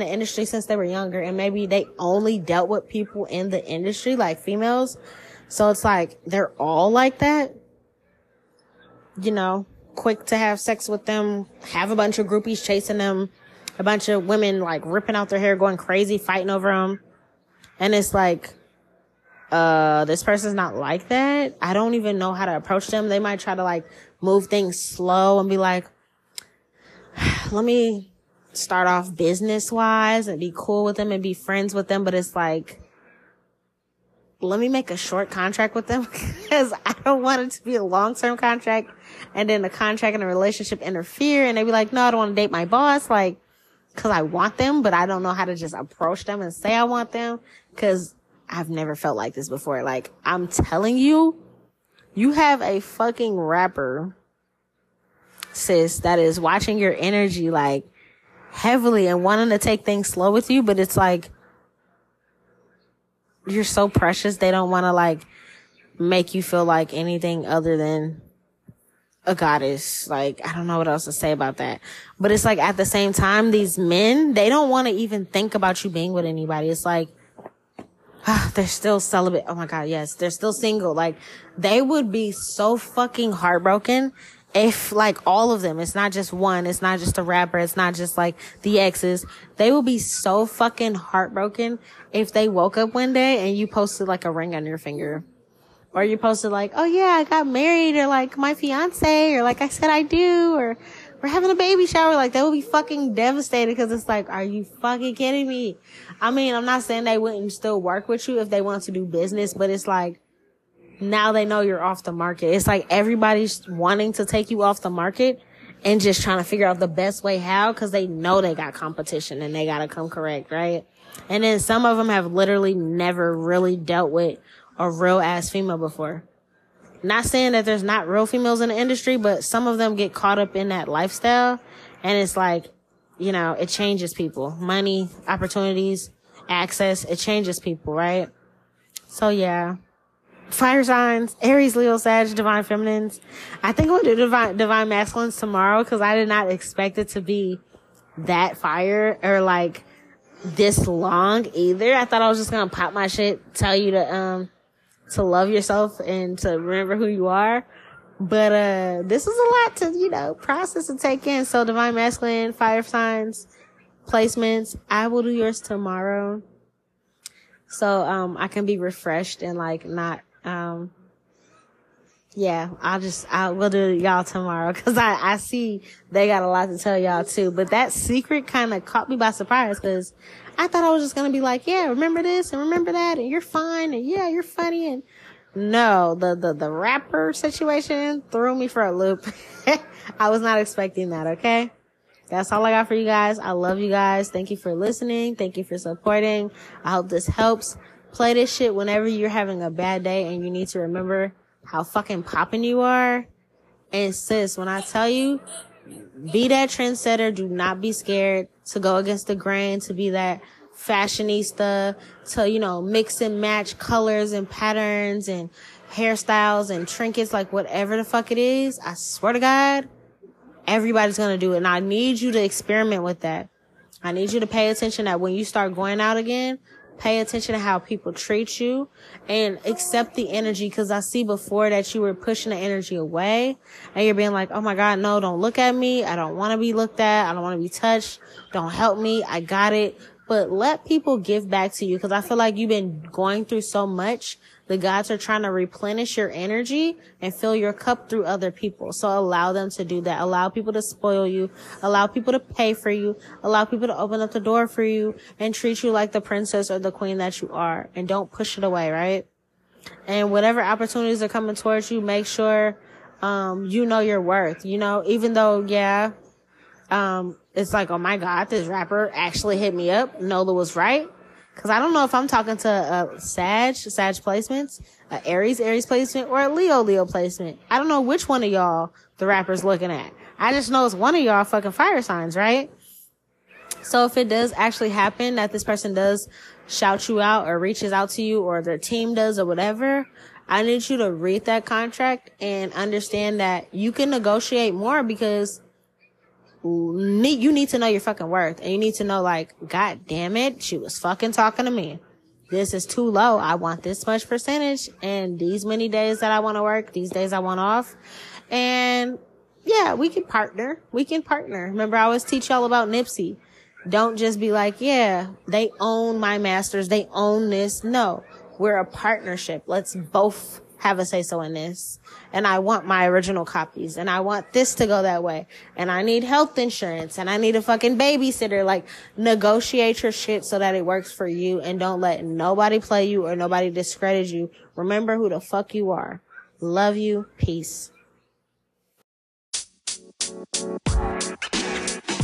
maybe they only dealt with people in the industry, like females. So it's like, they're all like that. You know, quick to have sex with them, have a bunch of groupies chasing them, a bunch of women like ripping out their hair, going crazy, fighting over them. And it's like, this person's not like that. I don't even know how to approach them. They might try to like move things slow and be like, let me start off business wise and be cool with them and be friends with them. But it's like, let me make a short contract with them because I don't want it to be a long-term contract. And then the contract and the relationship interfere and they be like, no, I don't want to date my boss. Like, cause I want them, but I don't know how to just approach them and say I want them. Cause I've never felt like this before. Like, I'm telling you, You have a fucking rapper, sis, that is watching your energy like heavily and wanting to take things slow with you, but it's like you're so precious. They don't want to like make you feel like anything other than a goddess. Like, I don't know what else to say about that. But it's like at the same time, these men, they don't want to even think about you being with anybody. It's like, they're still celibate. Oh my God, yes, they're still single. Like, they would be so fucking heartbroken if, like, all of them, it's not just one, it's not just a rapper, it's not just like the exes. They will be so fucking heartbroken if they woke up one day and you posted like a ring on your finger. Or you posted like, oh yeah, I got married, or like my fiance, or like I said I do, or we're having a baby shower. Like, they would be fucking devastated because it's like, are you fucking kidding me? I mean, I'm not saying they wouldn't still work with you if they want to do business, but it's like, now they know you're off the market. It's like everybody's wanting to take you off the market and just trying to figure out the best way how, because they know they got competition and they got to come correct, right? And then some of them have literally never really dealt with a real ass female before. Not saying that there's not real females in the industry, but some of them get caught up in that lifestyle, and it's like, you know, it changes people. Money, opportunities, access, it changes people, right? So yeah. Fire signs, Aries, Leo, Sag, Divine Feminines. I think I'm gonna do Divine Masculines tomorrow, because I did not expect it to be that fire or like this long either. I thought I was just gonna pop my shit, tell you to love yourself and to remember who you are. But this is a lot to, you know, process and take in. So Divine Masculine, fire signs, placements. I will do yours tomorrow. So I can be refreshed and like not yeah, we'll do y'all tomorrow, because I see they got a lot to tell y'all too. But that secret kind of caught me by surprise, because I thought I was just gonna be like, yeah, remember this and remember that, and you're fine, and yeah, you're funny. And no, the rapper situation threw me for a loop. I was not expecting that. Okay, that's all I got for you guys. I love you guys. Thank you for listening. Thank you for supporting. I hope this helps. Play this shit whenever you're having a bad day and you need to remember how fucking poppin' you are. And sis, when I tell you, be that trendsetter. Do not be scared to go against the grain, to be that fashionista, to, you know, mix and match colors and patterns and hairstyles and trinkets, like whatever the fuck it is. I swear to God, everybody's gonna do it. And I need you to experiment with that. I need you to pay attention that when you start going out again, pay attention to how people treat you and accept the energy. Because I see before that you were pushing the energy away and you're being like, oh my God, no, don't look at me. I don't want to be looked at. I don't want to be touched. Don't help me. I got it. But let people give back to you, because I feel like you've been going through so much. The gods are trying to replenish your energy and fill your cup through other people. So allow them to do that. Allow people to spoil you. Allow people to pay for you. Allow people to open up the door for you and treat you like the princess or the queen that you are. And don't push it away, right? And whatever opportunities are coming towards you, make sure you know your worth. You know, even though, yeah, it's like, oh my God, this rapper actually hit me up. Nola was right. Cause I don't know if I'm talking to Sag placements, a Aries placement, or a Leo placement. I don't know which one of y'all the rapper's looking at. I just know it's one of y'all fucking fire signs, right? So if it does actually happen that this person does shout you out or reaches out to you, or their team does or whatever, I need you to read that contract and understand that you can negotiate more, because you need to know your fucking worth. And you need to know, like, God damn it, she was fucking talking to me. This is too low. I want this much percentage, and these many days that I want to work, these days I want off. And yeah, we can partner. Remember, I always teach y'all about Nipsey. Don't just be like, yeah, they own my masters, they own this. No, we're a partnership. Let's both have a say so in this. And I want my original copies, and I want this to go that way, and I need health insurance, and I need a fucking babysitter. Like, negotiate your shit so that it works for you, and don't let nobody play you or nobody discredit you. Remember who the fuck you are. Love you. Peace.